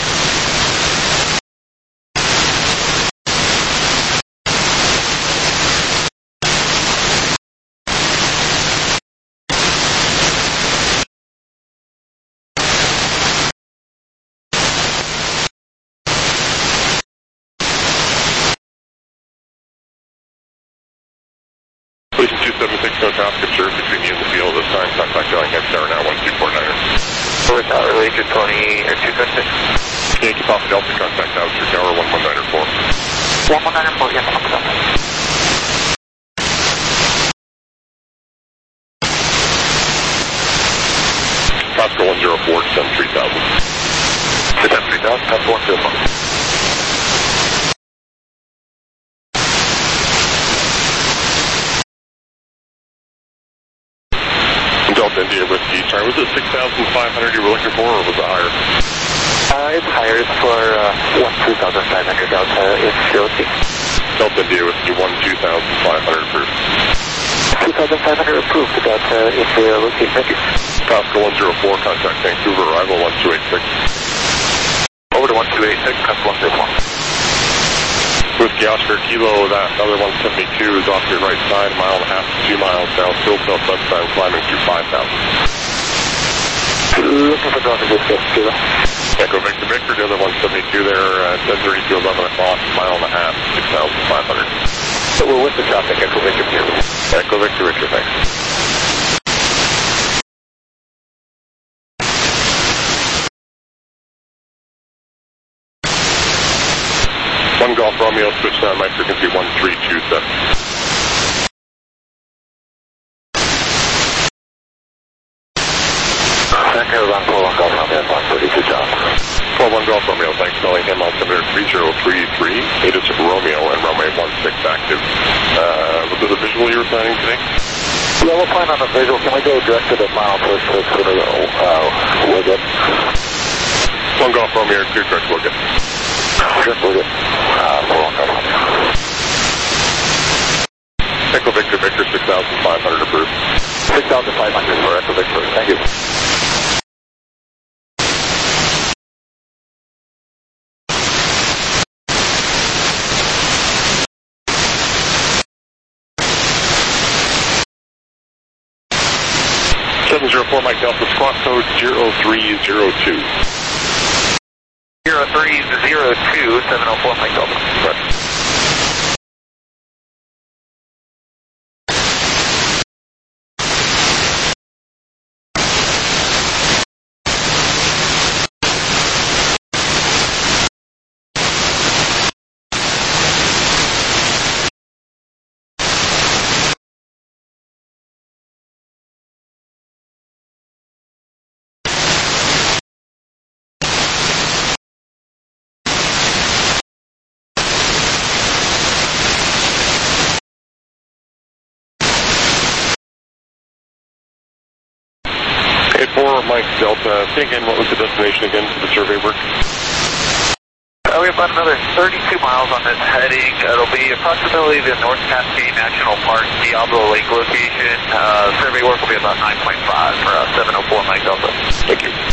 Legion 276, no traffic observed between you and the field this time. Contact Bellingham Tower now, 1249er. Over Tower, Legion 20 or 276. Yankee Papa Delta, contact Altitude Tower, 1194. 1194, yes, Papa Delta. Costco 104, descend 3000. Descend 3000, Costco 104. Delta India Whiskey. Sorry, was it 6,500 you were looking for, or was it higher? It's higher. It's for 2,500 Delta. It's COC. Delta India Whiskey 2,500 approved. 2,500 approved. Delta is COC. Thank you. Costco 104, contact Vancouver, arrival 1286. Over to 1286, Costco 104. Whiskey Oscar Kilo, that other 172 is off your right side, 1.5 miles to 2 miles down, still southbound, climbing through 5,000. Looking for Delta Whiskey Oscar Kilo. Echo Victor Victor, the other 172 there, 10:30 to 11 o'clock, 1.5 miles, 6,500. So we're with the traffic, Echo Victor Victor. Echo Victor Victor, thanks. One Golf Romeo, switch down my frequency 1327. Center, run 41 Golf Romeo, 132 John. 41 Golf Romeo, thanks. Bellingham altimeter 3033, ATIS Romeo and runway 16 active. Was it a visual you were planning today? Yeah, we'll plan on the visual. Can we go direct to the mile first with it? One Golf Romeo, clear direct Wigan. Direct Wigan. 41 Golf Romeo. Echo Victor Victor, 6,500 approved. 6,500 for Echo Victor. Thank you. Mike Delta, squawk code 0302. 0302, 704 Mike Delta. Right. For Mike Delta, say again, what was the destination again for the survey work? We have about another 32 miles on this heading. It'll be approximately the North Cascade National Park, Diablo Lake location. Survey work will be about 9.5 for 704 Mike Delta. Thank you.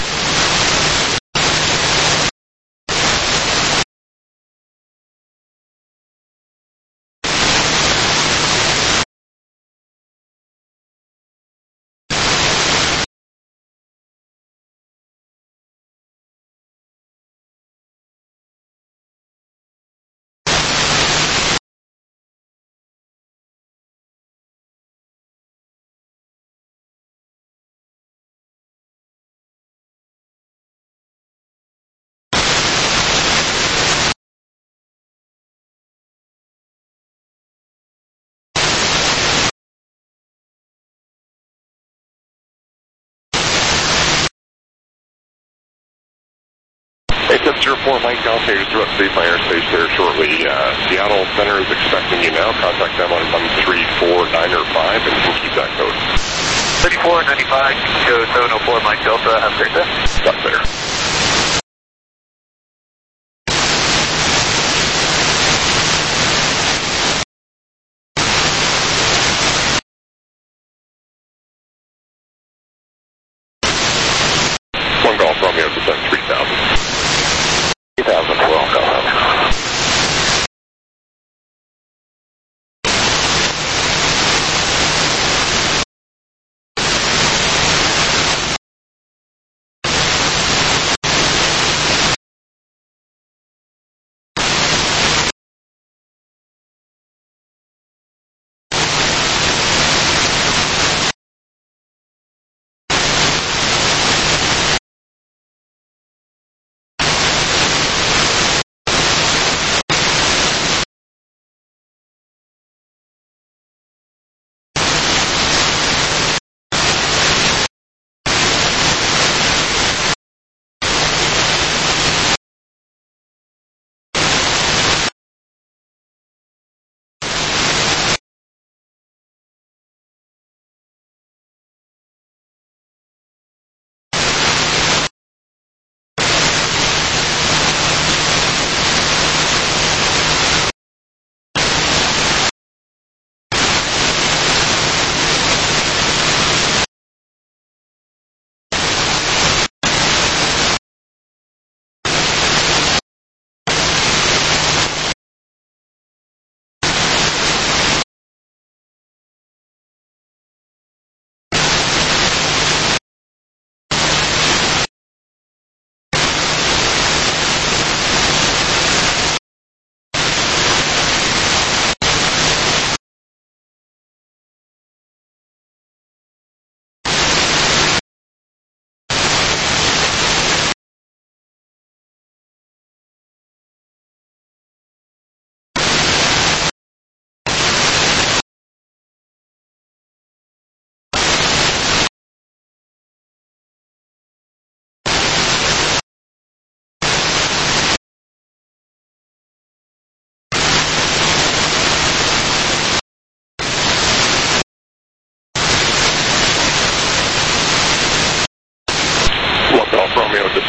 Except 04 Mike Delta, you're through upstate by airspace there shortly. Seattle Center is expecting you now. Contact them on 13495 and you can keep that code. 3495, code 704 Mike Delta. Have a great day. Talk later.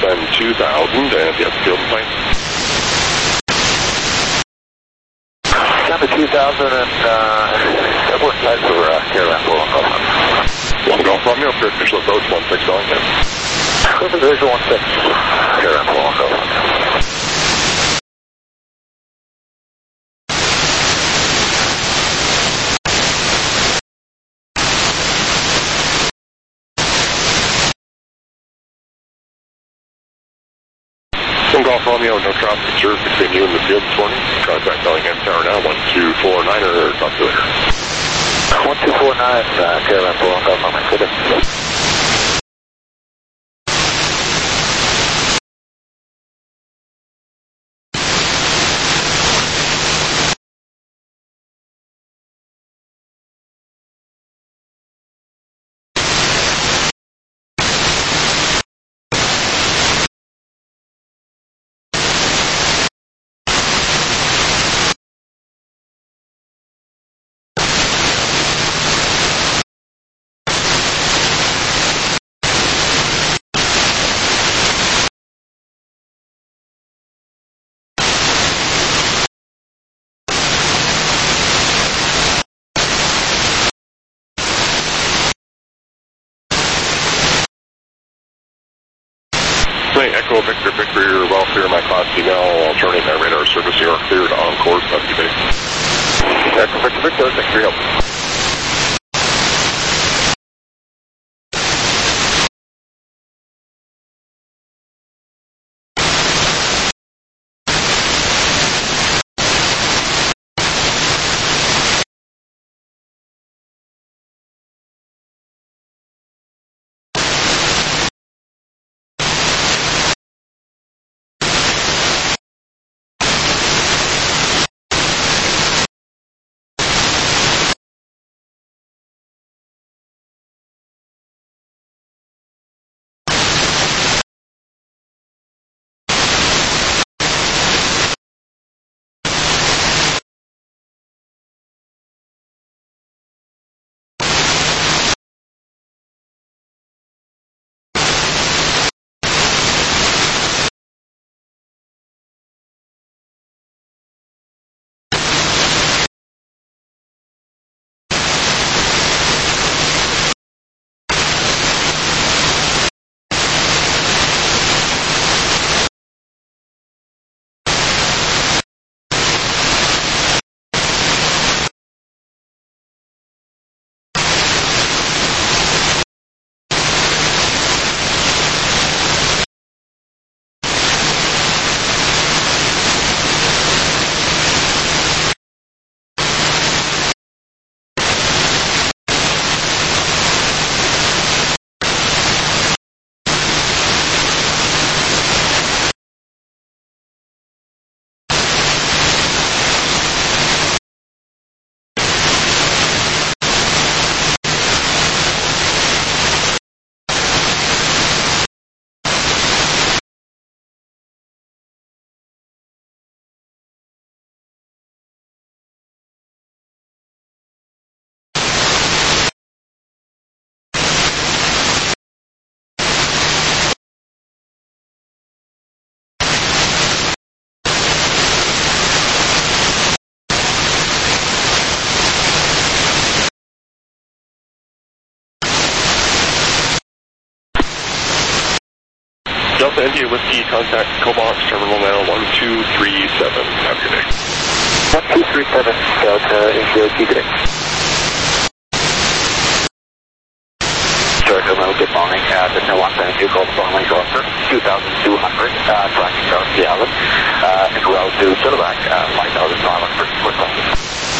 2000, and yes, field plane. Down to 2000 and everyone's tied for Caroline Bull on Golf. One Golf Romeo, clear official approach, 16 Bellingham. Perfect, there's 16, Caroline Bull on Golf. Golf Romeo, no traffic observed between you and the field this morning. Contact Bellingham Tower now, 1249 or talk to you later. 1249, Caroline Bull on Golf Romeo. Good day. Echo Victor, you're well clear my class email. I'll turn in my radar service. You are cleared on course. Have a good day. Echo Victor, thanks for your help. Delta India Whiskey, contact Cobox Terminal now 1237. Have a good day. 1237, Delta India, good day. Georgia, good morning. This is 172 Golf Romeo Golfer, 2,200, tracking down the island, en route to Silverback, 5,000 miles per second.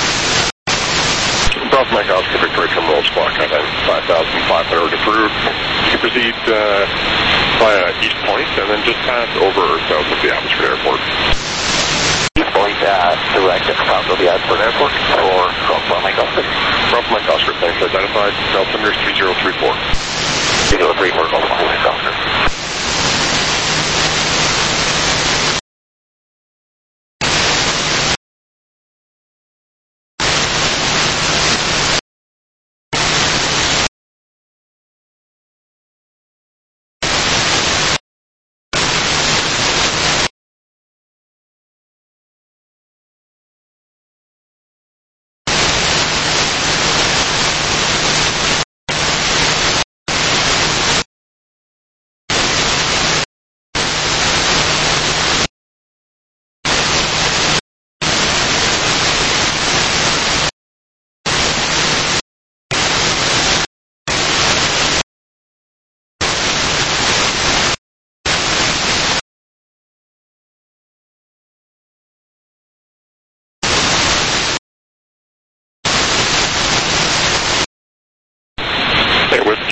Bravo Mike Oscar, Victoria Terminal Squawk, 5,500 approved. You proceed via East Point and then just pass over south of the Abbotsford Airport. East Point, direct south of the Abbotsford Airport, or Bravo Mike Oscar? Bravo Mike Oscar, thanks. Identified, Delta Mirrors 3034. 3034, Bravo Mike Oscar.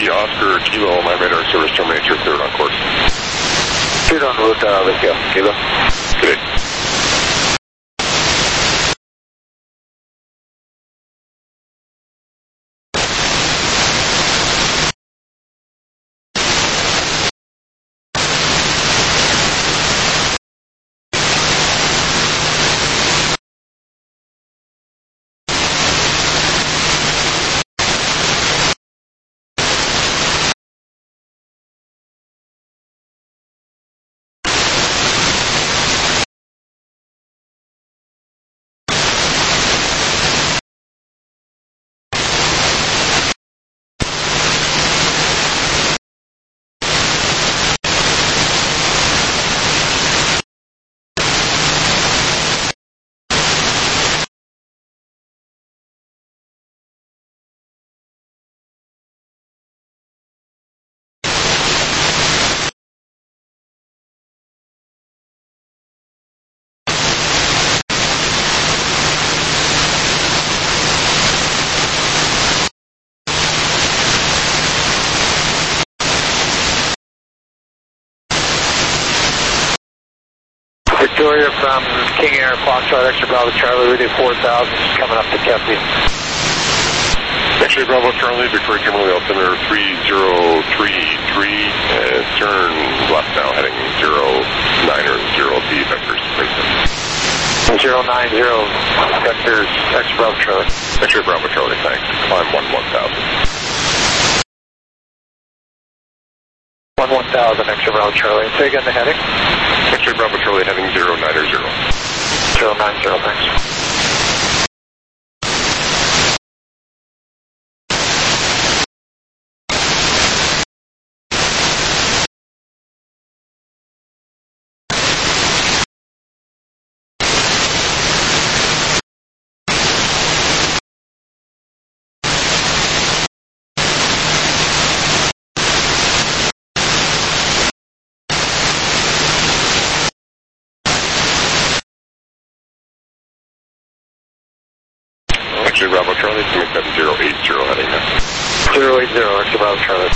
Oscar Kilo, my radar service terminates. You're cleared on course. Cleared en route with you, Kilo. Good. Victoria from King Air, Foxtrot, Extra Bravo Charlie, Radio 4000, coming up to Kepi. X-ray Bravo Charlie, Victoria Kimberly, altimeter 3033, turn left now, heading 090, the vectors, please. 090, vectors, Extra Bravo Charlie. X-ray Bravo Charlie, thanks. Climb 1000. 1000, Extra Bravo Charlie. Say again the heading? X-ray Bravo Charlie, heading 090. 090, thanks. X-ray Bravo Charlie, to make that 080 heading now. 080, Extra Bravo Charlie.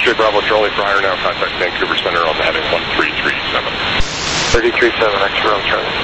X-ray Bravo Charlie for higher now, contact Vancouver Center on the heading 1337. 337, X-ray Bravo Charlie.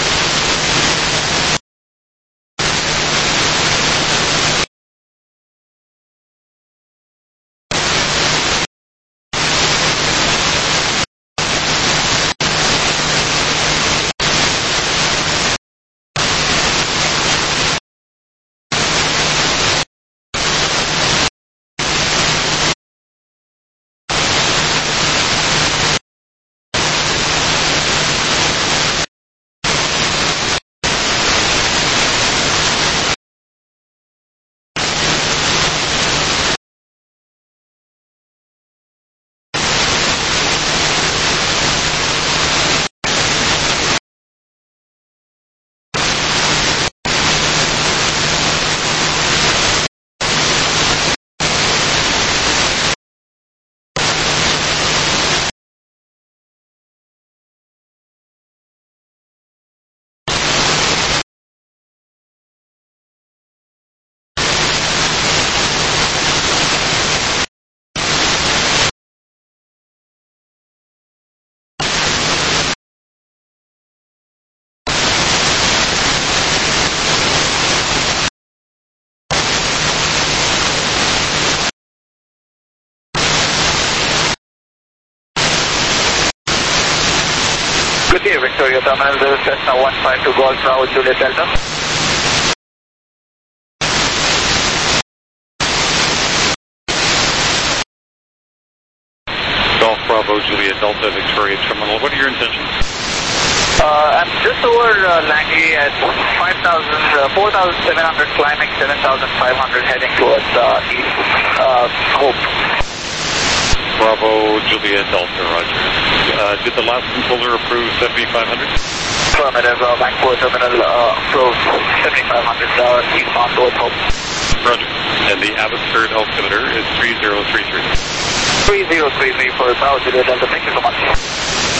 Good day, Victoria Terminal. This is Cessna 152 Golf Bravo Juliet Delta. Golf Bravo Juliet Delta Victoria Terminal. What are your intentions? I'm just over Langley at 4,700 climbing, 7,500 heading towards east. Hope. Bravo Juliet Delta, roger. Did the last controller approve 7,500? Affirmative, Vancouver Terminal approved 7,500 eastbound towards Hope. Roger. And the Abbotsford altimeter is 3033. 3033 for Bravo Juliet Delta. Thank you so much.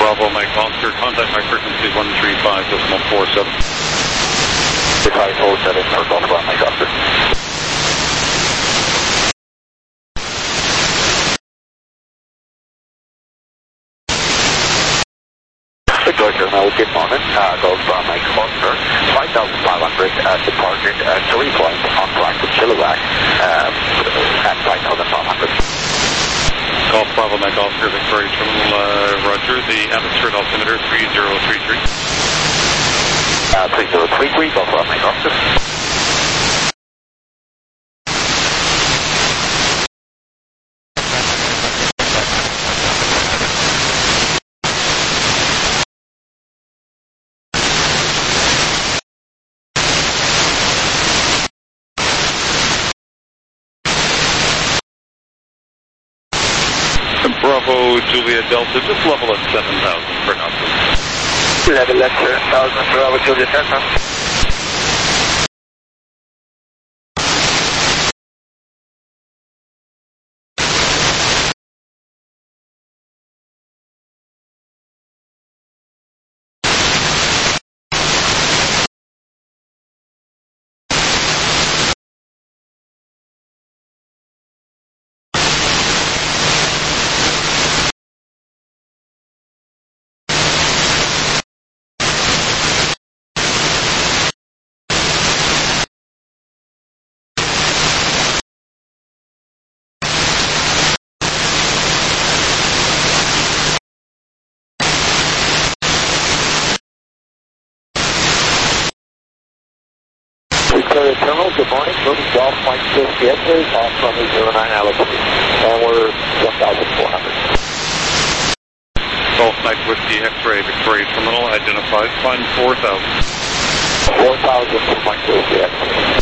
Bravo Mike Oscar, contact my frequency 135.47. 547 for Golf Bravo Mike Oscar. Victoria Terminal, good morning. Golf Bravo Mike Oscar, 5,500 departed 3 points on track to Chilliwack at 5,500. Golf Bravo Mike Oscar, Victoria Terminal, Roger. The atmospheric altimeter 3033. 3033, Golf Bravo Mike Oscar. Bravo Julia Delta, just level at 7,000 for now. Level at 7,000, Bravo Julia Delta. Victoria Terminal, good morning. Moving Golf Mike 50 X-ray from the 09 altitude. And we're 1,400. Golf Mike Whiskey X-ray Victoria Terminal identified. Climb 4,000. 4,000 for Mike 50 X-ray.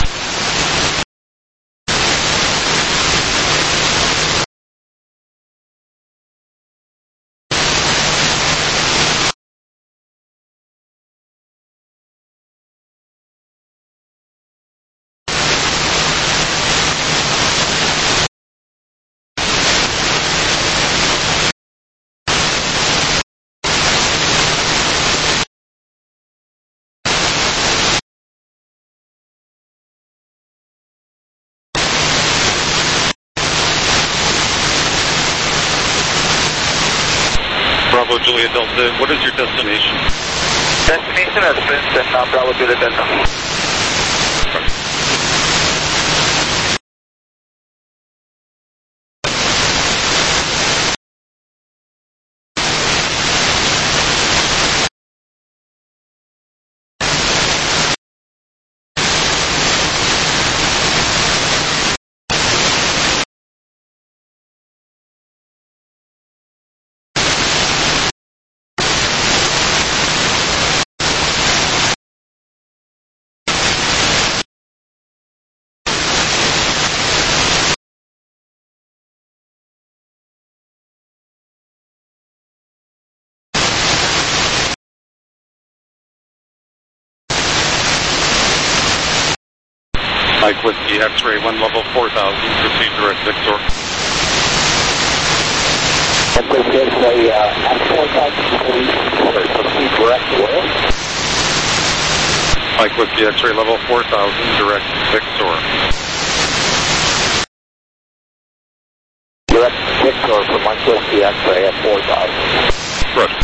Bravo Julia Delta, what is your destination? Destination has been set up, Bravo Julia Delta. Mike Whiskey X-ray 1 level 4,000, proceed direct Victor. And this is a at 4,000, proceed direct where? Mike Whiskey X-ray level 4,000, direct Victor. Direct Victor for Mike Whiskey X-ray at 4,000. Roger.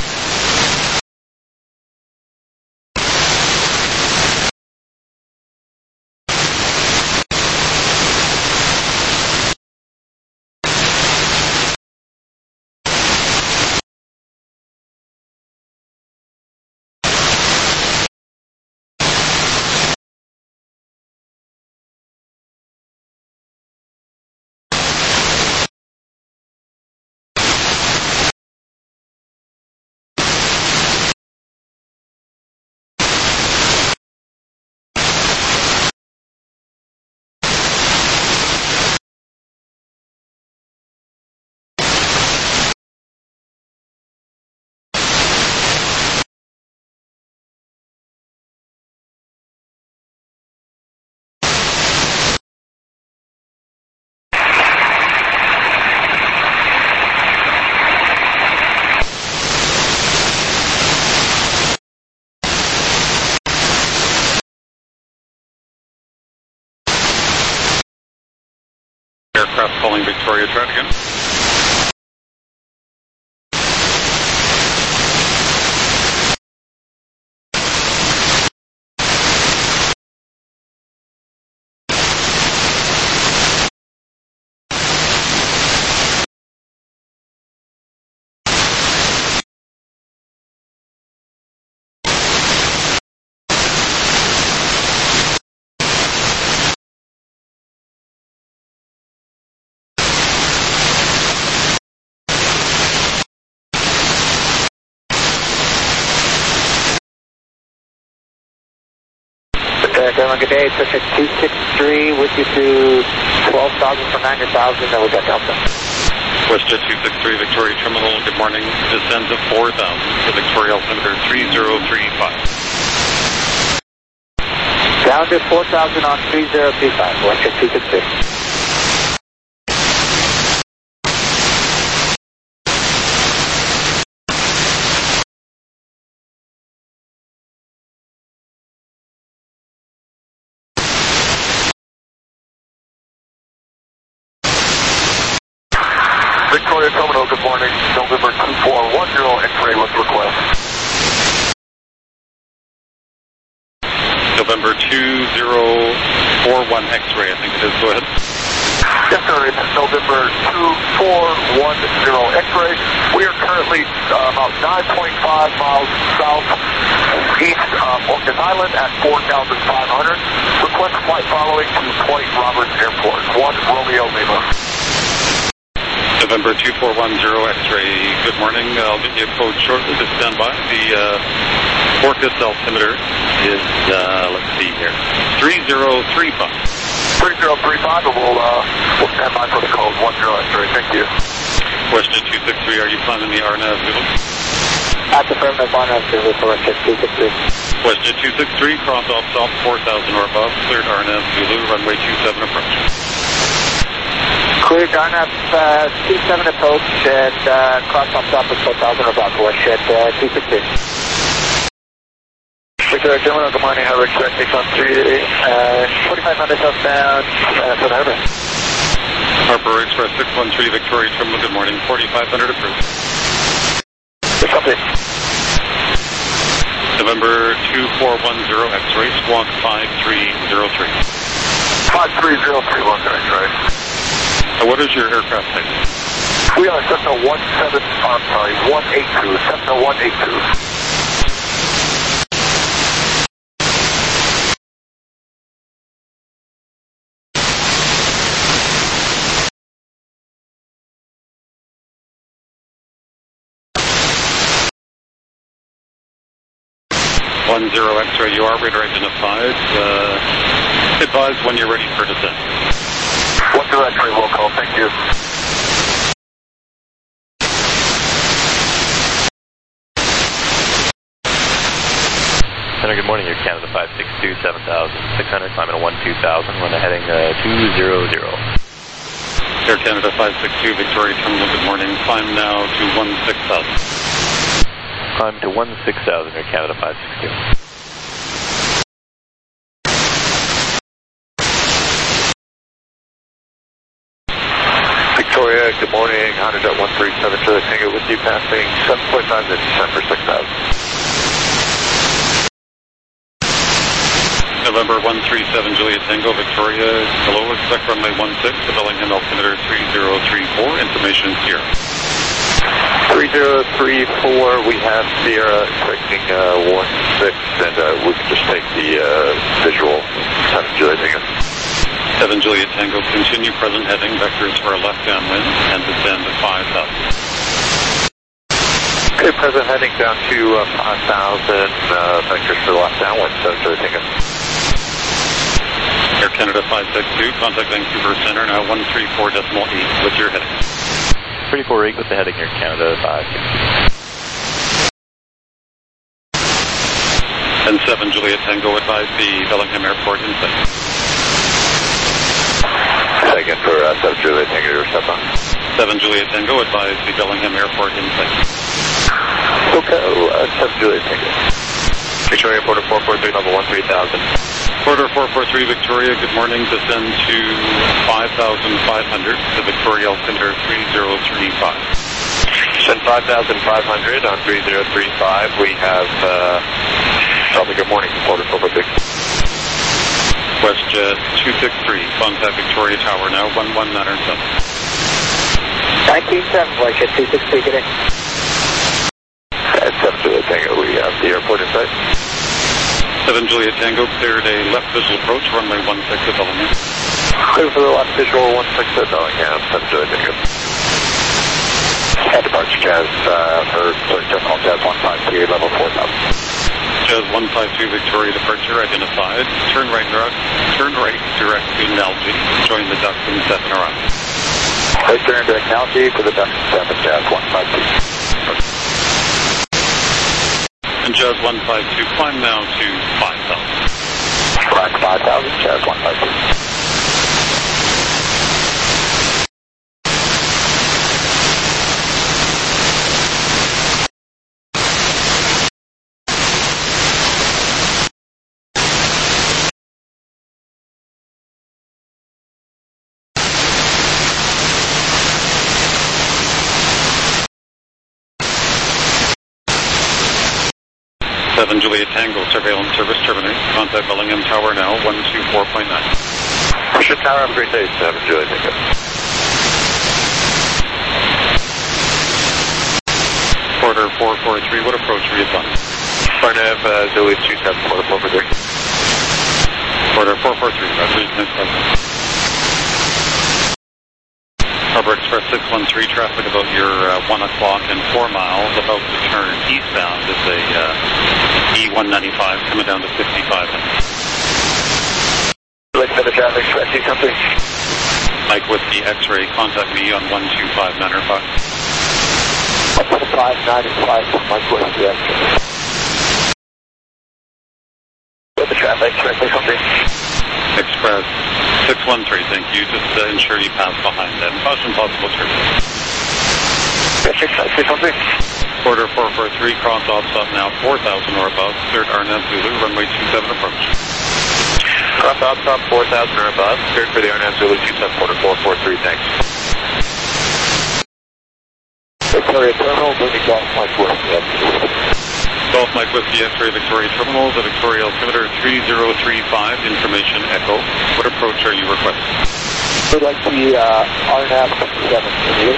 calling Victoria, try it again. Good day, Pacific 263 with you to 12,000 from 9,000, then we'll get Delta. WestJet 263, Victoria Terminal, good morning. Descends at 4,000 to Victoria altimeter 3035. Down to 4,000 on 3035, WestJet 263. Victoria Terminal, good morning. November 2410 X-ray with request. November 2041 X-ray, I think it is. Go ahead. Yes, sir. It's November 2410 X-ray. We are currently about 9.5 miles southeast of Orcas Island at 4,500. Request flight following to Point Roberts Airport. 1 Romeo Lima. November 2410 X-ray, good morning. I'll get you a code shortly to stand by. The Orcas altimeter is, let's see here, 3035. 3035, and we'll stand by for the code 10 X-ray. Thank you. WestJet 263, are you climbing the RNAV Zulu? That's affirmative, RNAV Zulu for WestJet 263. WestJet 263, cross off south 4,000 or above, cleared RNAV Zulu, runway 27 approach. Cleared RNAV 27 approach and cross on top of 4,000 or above, WestJet 263. Victoria Terminal, good morning. Have expect 613, 4,500 southbound, South Harbor. Harper Express 613, Victoria Terminal, good morning. 4,500 approved. Something. November 2410 X-ray, squawk 5303. 5303, 1 X-ray. What is your aircraft type? We are Cessna 182, Cessna 182. X-ray, you are radar identified. Advise when you're ready for descent. 10 X-ray, will call. Thank you. Center, good morning. You're Canada 562, 7,600, climbing to 12,000. We're on the heading 200. Air Canada 562, Victoria Terminal, good morning. Climb now to 16,000. Climb to 16,000, Air Canada 562. Victoria, good morning. Honda 137 to the Tango with you passing 7.5 to December 6,000. November 137 Juliet Tango, Victoria. Hello, expect runway 16 to Bellingham altimeter 3034. Information Sierra. 3034, we have Sierra expecting 16, and we can just take the visual 7 Juliet Tango. 7 Juliet Tango, continue present heading, vectors for a left downwind, and descend to 5,000. Okay, present heading down to 5,000, vectors for the left downwind, 7 Juliet Tango. Air Canada 562, contact Vancouver Center, now 134.8 with your heading. 34.8 with the heading here, Canada 562. And 7 Juliet Tango, advise the Bellingham Airport in sight. Second for 7 Juliet Tango to step on. 7 Juliet Tango, advise the Bellingham Airport in sight. Okay, 7 Juliet Tango. Victoria Airport 443, level 13,000. Order 443 Victoria, good morning. Descend to 5,500 to Victoria altimeter 3035. Descend 5,500 on 3035. We have, good morning, order 443. WestJet 263, contact Victoria Tower now, 11907. 197, WestJet 263, get in. At 7 Juliet Tango, we have the airport in sight. 7 Juliet Tango, cleared a left visual approach, runway 16 at Bellingham. Clear for the left visual, 16 at Bellingham, 7 Juliet Tango. Head departure, Jazz, for terminal Jazz 153, level 4,000. Jazz 152 Victoria departure identified. Turn right direct to Nalgene. Join the ducks and 7 around. Right turn direct Nalgene for the ducks and 7, Jazz 152. And Jazz 152, climb now to 5,000. Climb 5,000, Jazz 152. Juliet Tango, surveillance service terminates. Contact Bellingham Tower now, 124.9. Ship Tower, have a great day, 7 Juliet Tango. Order 443, what approach were you on? Farnav, Zulu 27, order 443. Order 443, Roger, next question. Harbor Express 613, traffic about your 1 o'clock and 4 miles, about to turn eastbound is a E195 coming down to 55. Let's set the traffic, Express, see something. Mike Whiskey X-ray, contact me on 12595. 12595, Mike Whiskey X-ray. Set the traffic, Express, see something. Express 613, thank you. Just ensure you pass behind them. Caution possible turbulence. Express, see something. Order 443, cross off stop now 4,000 or above. Cleared Arnab Zulu, runway 27 approach. Cross off stop 4,000 or above. Cleared for the Arnab Zulu 27, order 443, thanks. Victoria Terminal, moving Golf Mike Whiskey X-ray. Golf Mike Whiskey X-ray Victoria Terminal, the Victoria altimeter 3035, information echo. What approach are you requesting? We'd like the Arnab 7,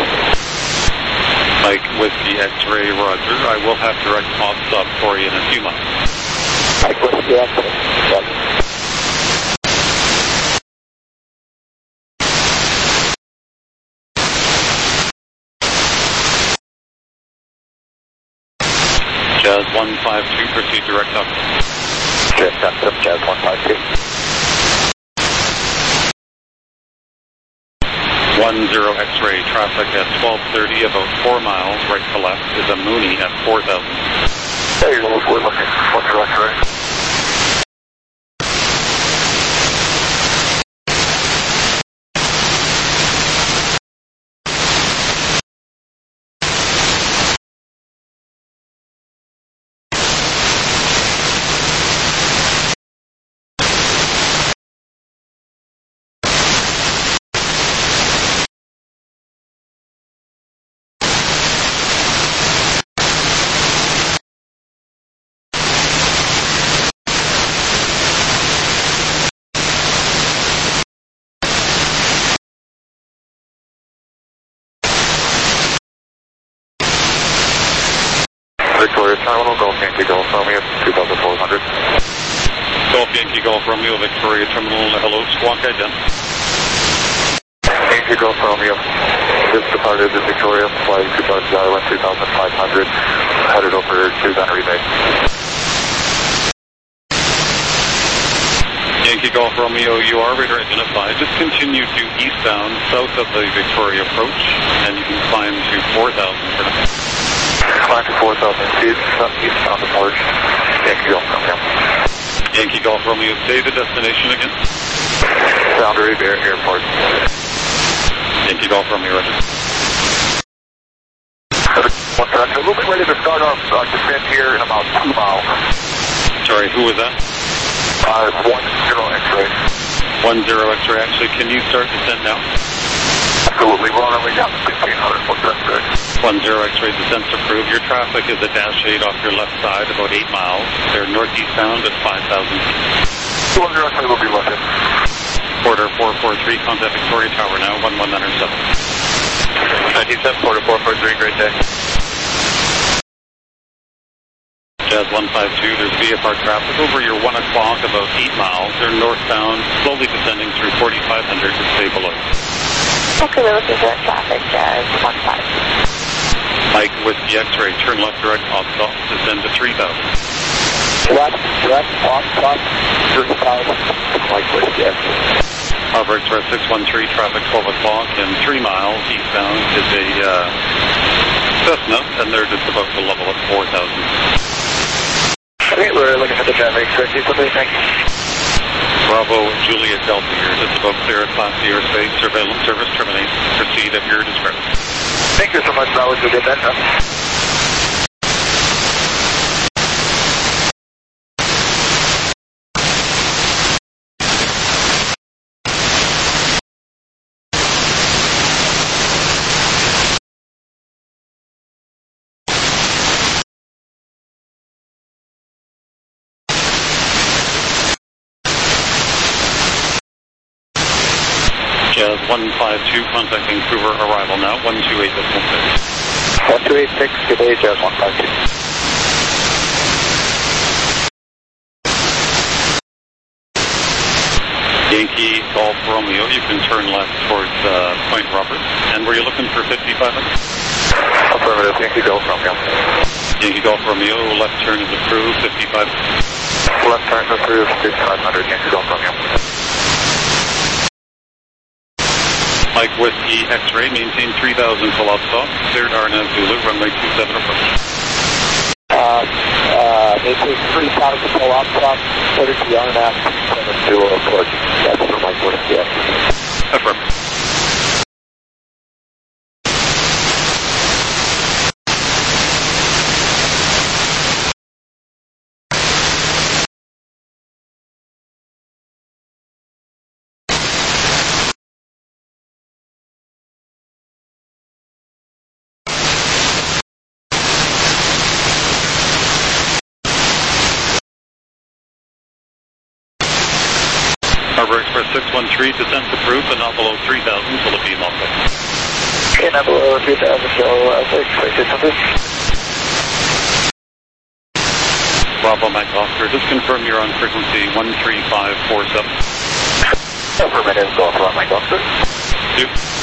Mike Whiskey X-ray, roger. I will have direct off stop for you in a few months. Mike Whiskey X-ray, roger. Jazz 152, proceed direct up. Direct up, Jazz 152. 10 X-ray, traffic at 1230, about 4 miles, right to left, is a Mooney at 4,000. There you go, we're looking. 10 X-ray. Victoria Terminal, Golf Yankee Golf Romeo, 2,400. Golf Yankee Golf Romeo, Victoria Terminal, hello, squawk ident. Yankee Golf Romeo, just departed in Victoria, flight 2,000 Island, 2,500, headed over to Gunnery Bay. Yankee Golf Romeo, you are radar identified. Just continue to eastbound, south of the Victoria approach, and you can climb to 4,000 for now. Climb to 4,000 feet, eastbound approach, Yankee Golf Romeo. Yankee Golf Romeo, say the destination again. Boundary Bay Airport. Yankee Golf Romeo, roger. We'll be ready to start off descent here in about 2 miles. Sorry, who was that? X-ray. 10 X-ray, actually, can you start descent now? Absolutely, we're on our way down to 1600 foot X-ray. 10 X-ray, descent's approved. Your traffic is at dash 8 off your left side, about 8 miles. They're northeastbound at 5,000 feet. 10 X-ray will be left in. Porter 443, contact Victoria Tower now, 11907. 97, Porter 443, great day. Jazz 152, there's VFR traffic over your 1 o'clock, about 8 miles. They're northbound, slowly descending through 4,500 to stay below. Okay, we're looking for traffic, Jazz 15. Mike, Whiskey X-ray, turn left direct, off stop, descend to 3,000. Left direct, off stop, 3,000. Mike, Whiskey X-ray. Harbor Express 613, traffic 12 o'clock and 3 miles eastbound is a Cessna, and they're just about to level at 4,000. Okay, we're looking at the traffic. Correctly, somebody, thank you. Bravo, Juliet Delta here, just about clear at Class C airspace. Surveillance service terminates. Proceed at your discretion. Thank you so much, Bravo, Juliet Delta. Jazz 152, contact Vancouver, arrival now, 128.6. 1286, good day, Jazz 152. Yankee Golf Romeo, you can turn left towards Point Roberts. And were you looking for 5500? Affirmative, Yankee Golf Romeo. Yankee Golf Romeo, left turn is approved, 55. Left turn approved, 5500, Yankee Golf Romeo. Mike Whiskey X-ray, maintain 3,000 till off stop. Cleared RNAV Zulu, runway 27 approach. Maintain 3,000 till off stop, cleared to the RNAV 27 Zulu approach. That's for Mike Whiskey X-ray. Affirmative. Harbor Express 613, descent approved, but not below 3,000 till the beam off. Okay, not below 3,000 till X-ray 600. Bravo Mike Oscar, just confirm you're on frequency 13547. Affirmative, go for Mike Oscar. 2.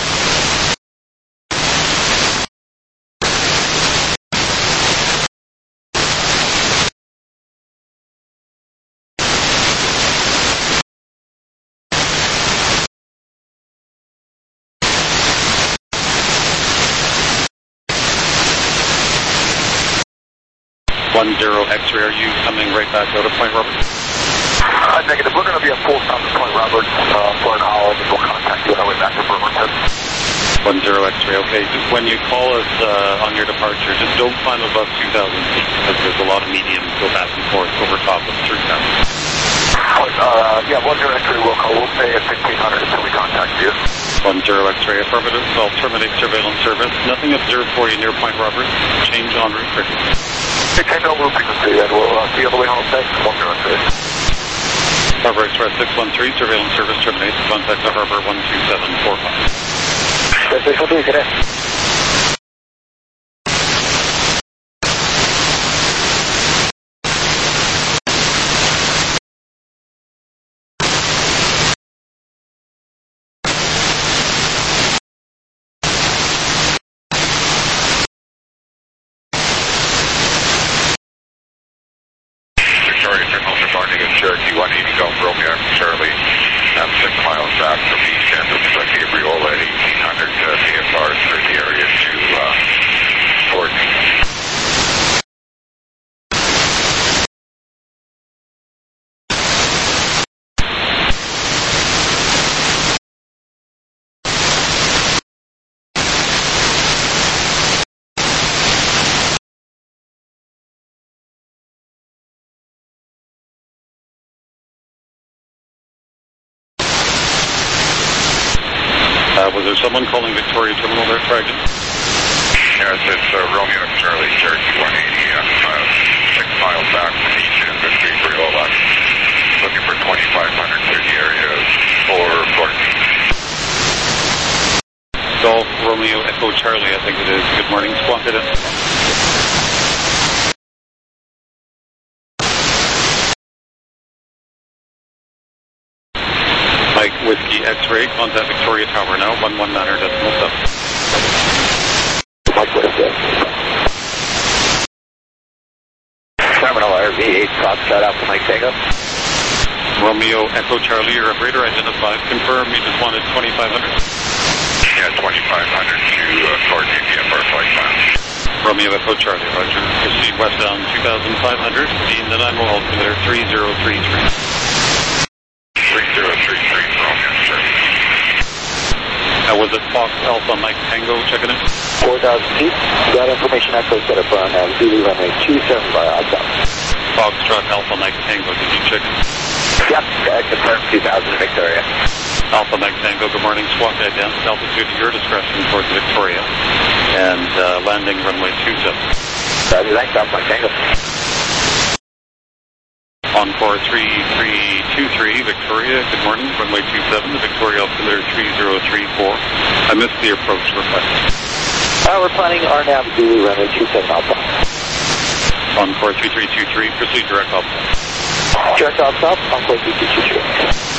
X-ray, are you coming right back out of Point Roberts? Negative. We're going to be at full stop at Point Roberts for an hour, and we'll contact you on our way back to Burlington. 10 X-ray, okay. Just when you call us on your departure, just don't climb above 2,000 feet, because there's a lot of mediums go back and forth over top of 3,000. Yeah, 10 X-ray will call. We'll stay at 1,600 until we contact you. 10 X-ray, affirmative. I'll terminate surveillance service. Nothing observed for you near Point Roberts. Change en route frequency. Okay, no route frequency, and we'll see you on the way home. Thanks. 10 X-ray. Harbor Express 613, surveillance service terminates. Contact the Harbor 12745. That's it, good day. Cherokee 180 Golf Romeo, Charlie, 6 miles back from East End of Gabriel at 1800 VFR, 30 area. Was there someone calling Victoria Terminal there, Dragon? Yes, it's Romeo Charlie, Cherokee 180, 6 miles back from east end of 3301. Looking for 2500 through the area for Gordon. Golf Romeo Echo Charlie, I think it is. Good morning, Squawk it in. Mike Whiskey X-Ray, contact Victoria Tower now, 119.7. Mike Whiskey. Terminal RV8, Foxtrot Alpha Mike Tango. Romeo Echo Charlie, your operator identified. Confirm you just wanted 2500. Yeah, 2500 to coordinate the FR flight plan. Romeo Echo Charlie, roger. Proceed westbound 2500, the Nanaimo altimeter 3033. 3033, Romeo Charlie. Was it Fox Alpha Mike Tango checking in? 4,000 feet. That information echo set up on Zulu runway 27 by outside. Foxtrot Alpha Mike Tango, did you check in? Yep, confirmed 2,000 Victoria. Alpha Mike Tango, good morning. Squawk ident, altitude at your discretion towards Victoria. And landing runway 27. Thanks, Alpha Mike Tango. Encore 3323, Victoria, good morning. Runway 27, the Victoria altimeter 3034. I missed the approach request. We're planning RNAV Zulu runway 27 Alpha. Encore 3323, proceed direct Alpha. Direct Alpha, Encore 3323.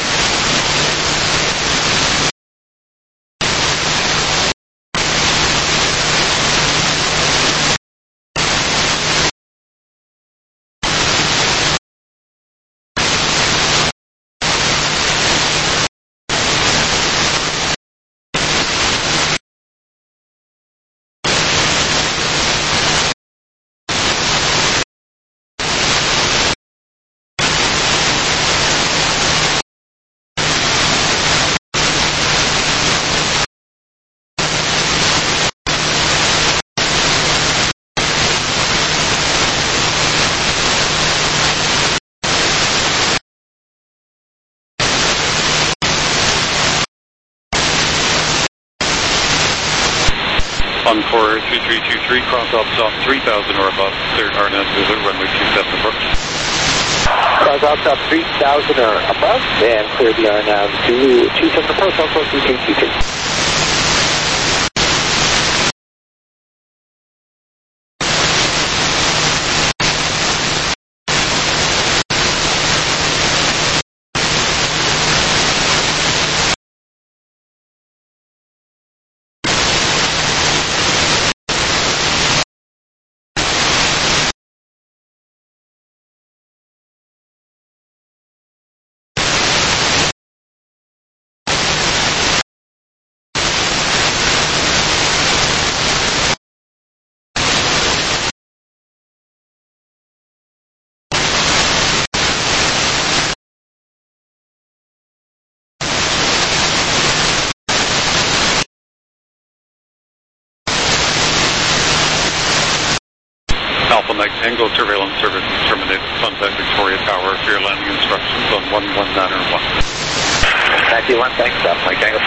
Encore 3323, cross up stop 3000 or above, cleared RNAV Zulu, runway 27 approach. Cross out stop 3,000 or above, and clear the RNAV Zulu 27 approach, Encore 3323. Alpha Mike Tango, surveillance service terminated. Contact Victoria Tower for your landing instructions on 119.1. 91, thanks, Alpha Mike Tango.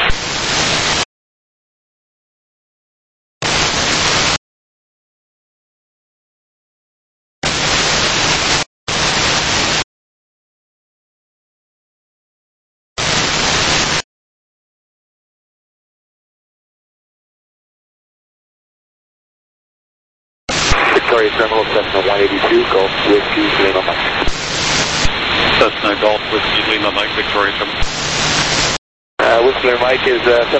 Victoria Terminal, Cessna 182, Golf Whiskey Lima Mike. Cessna Golf Whiskey Lima Mike, Victoria Terminal. Whiskey Lima Mike is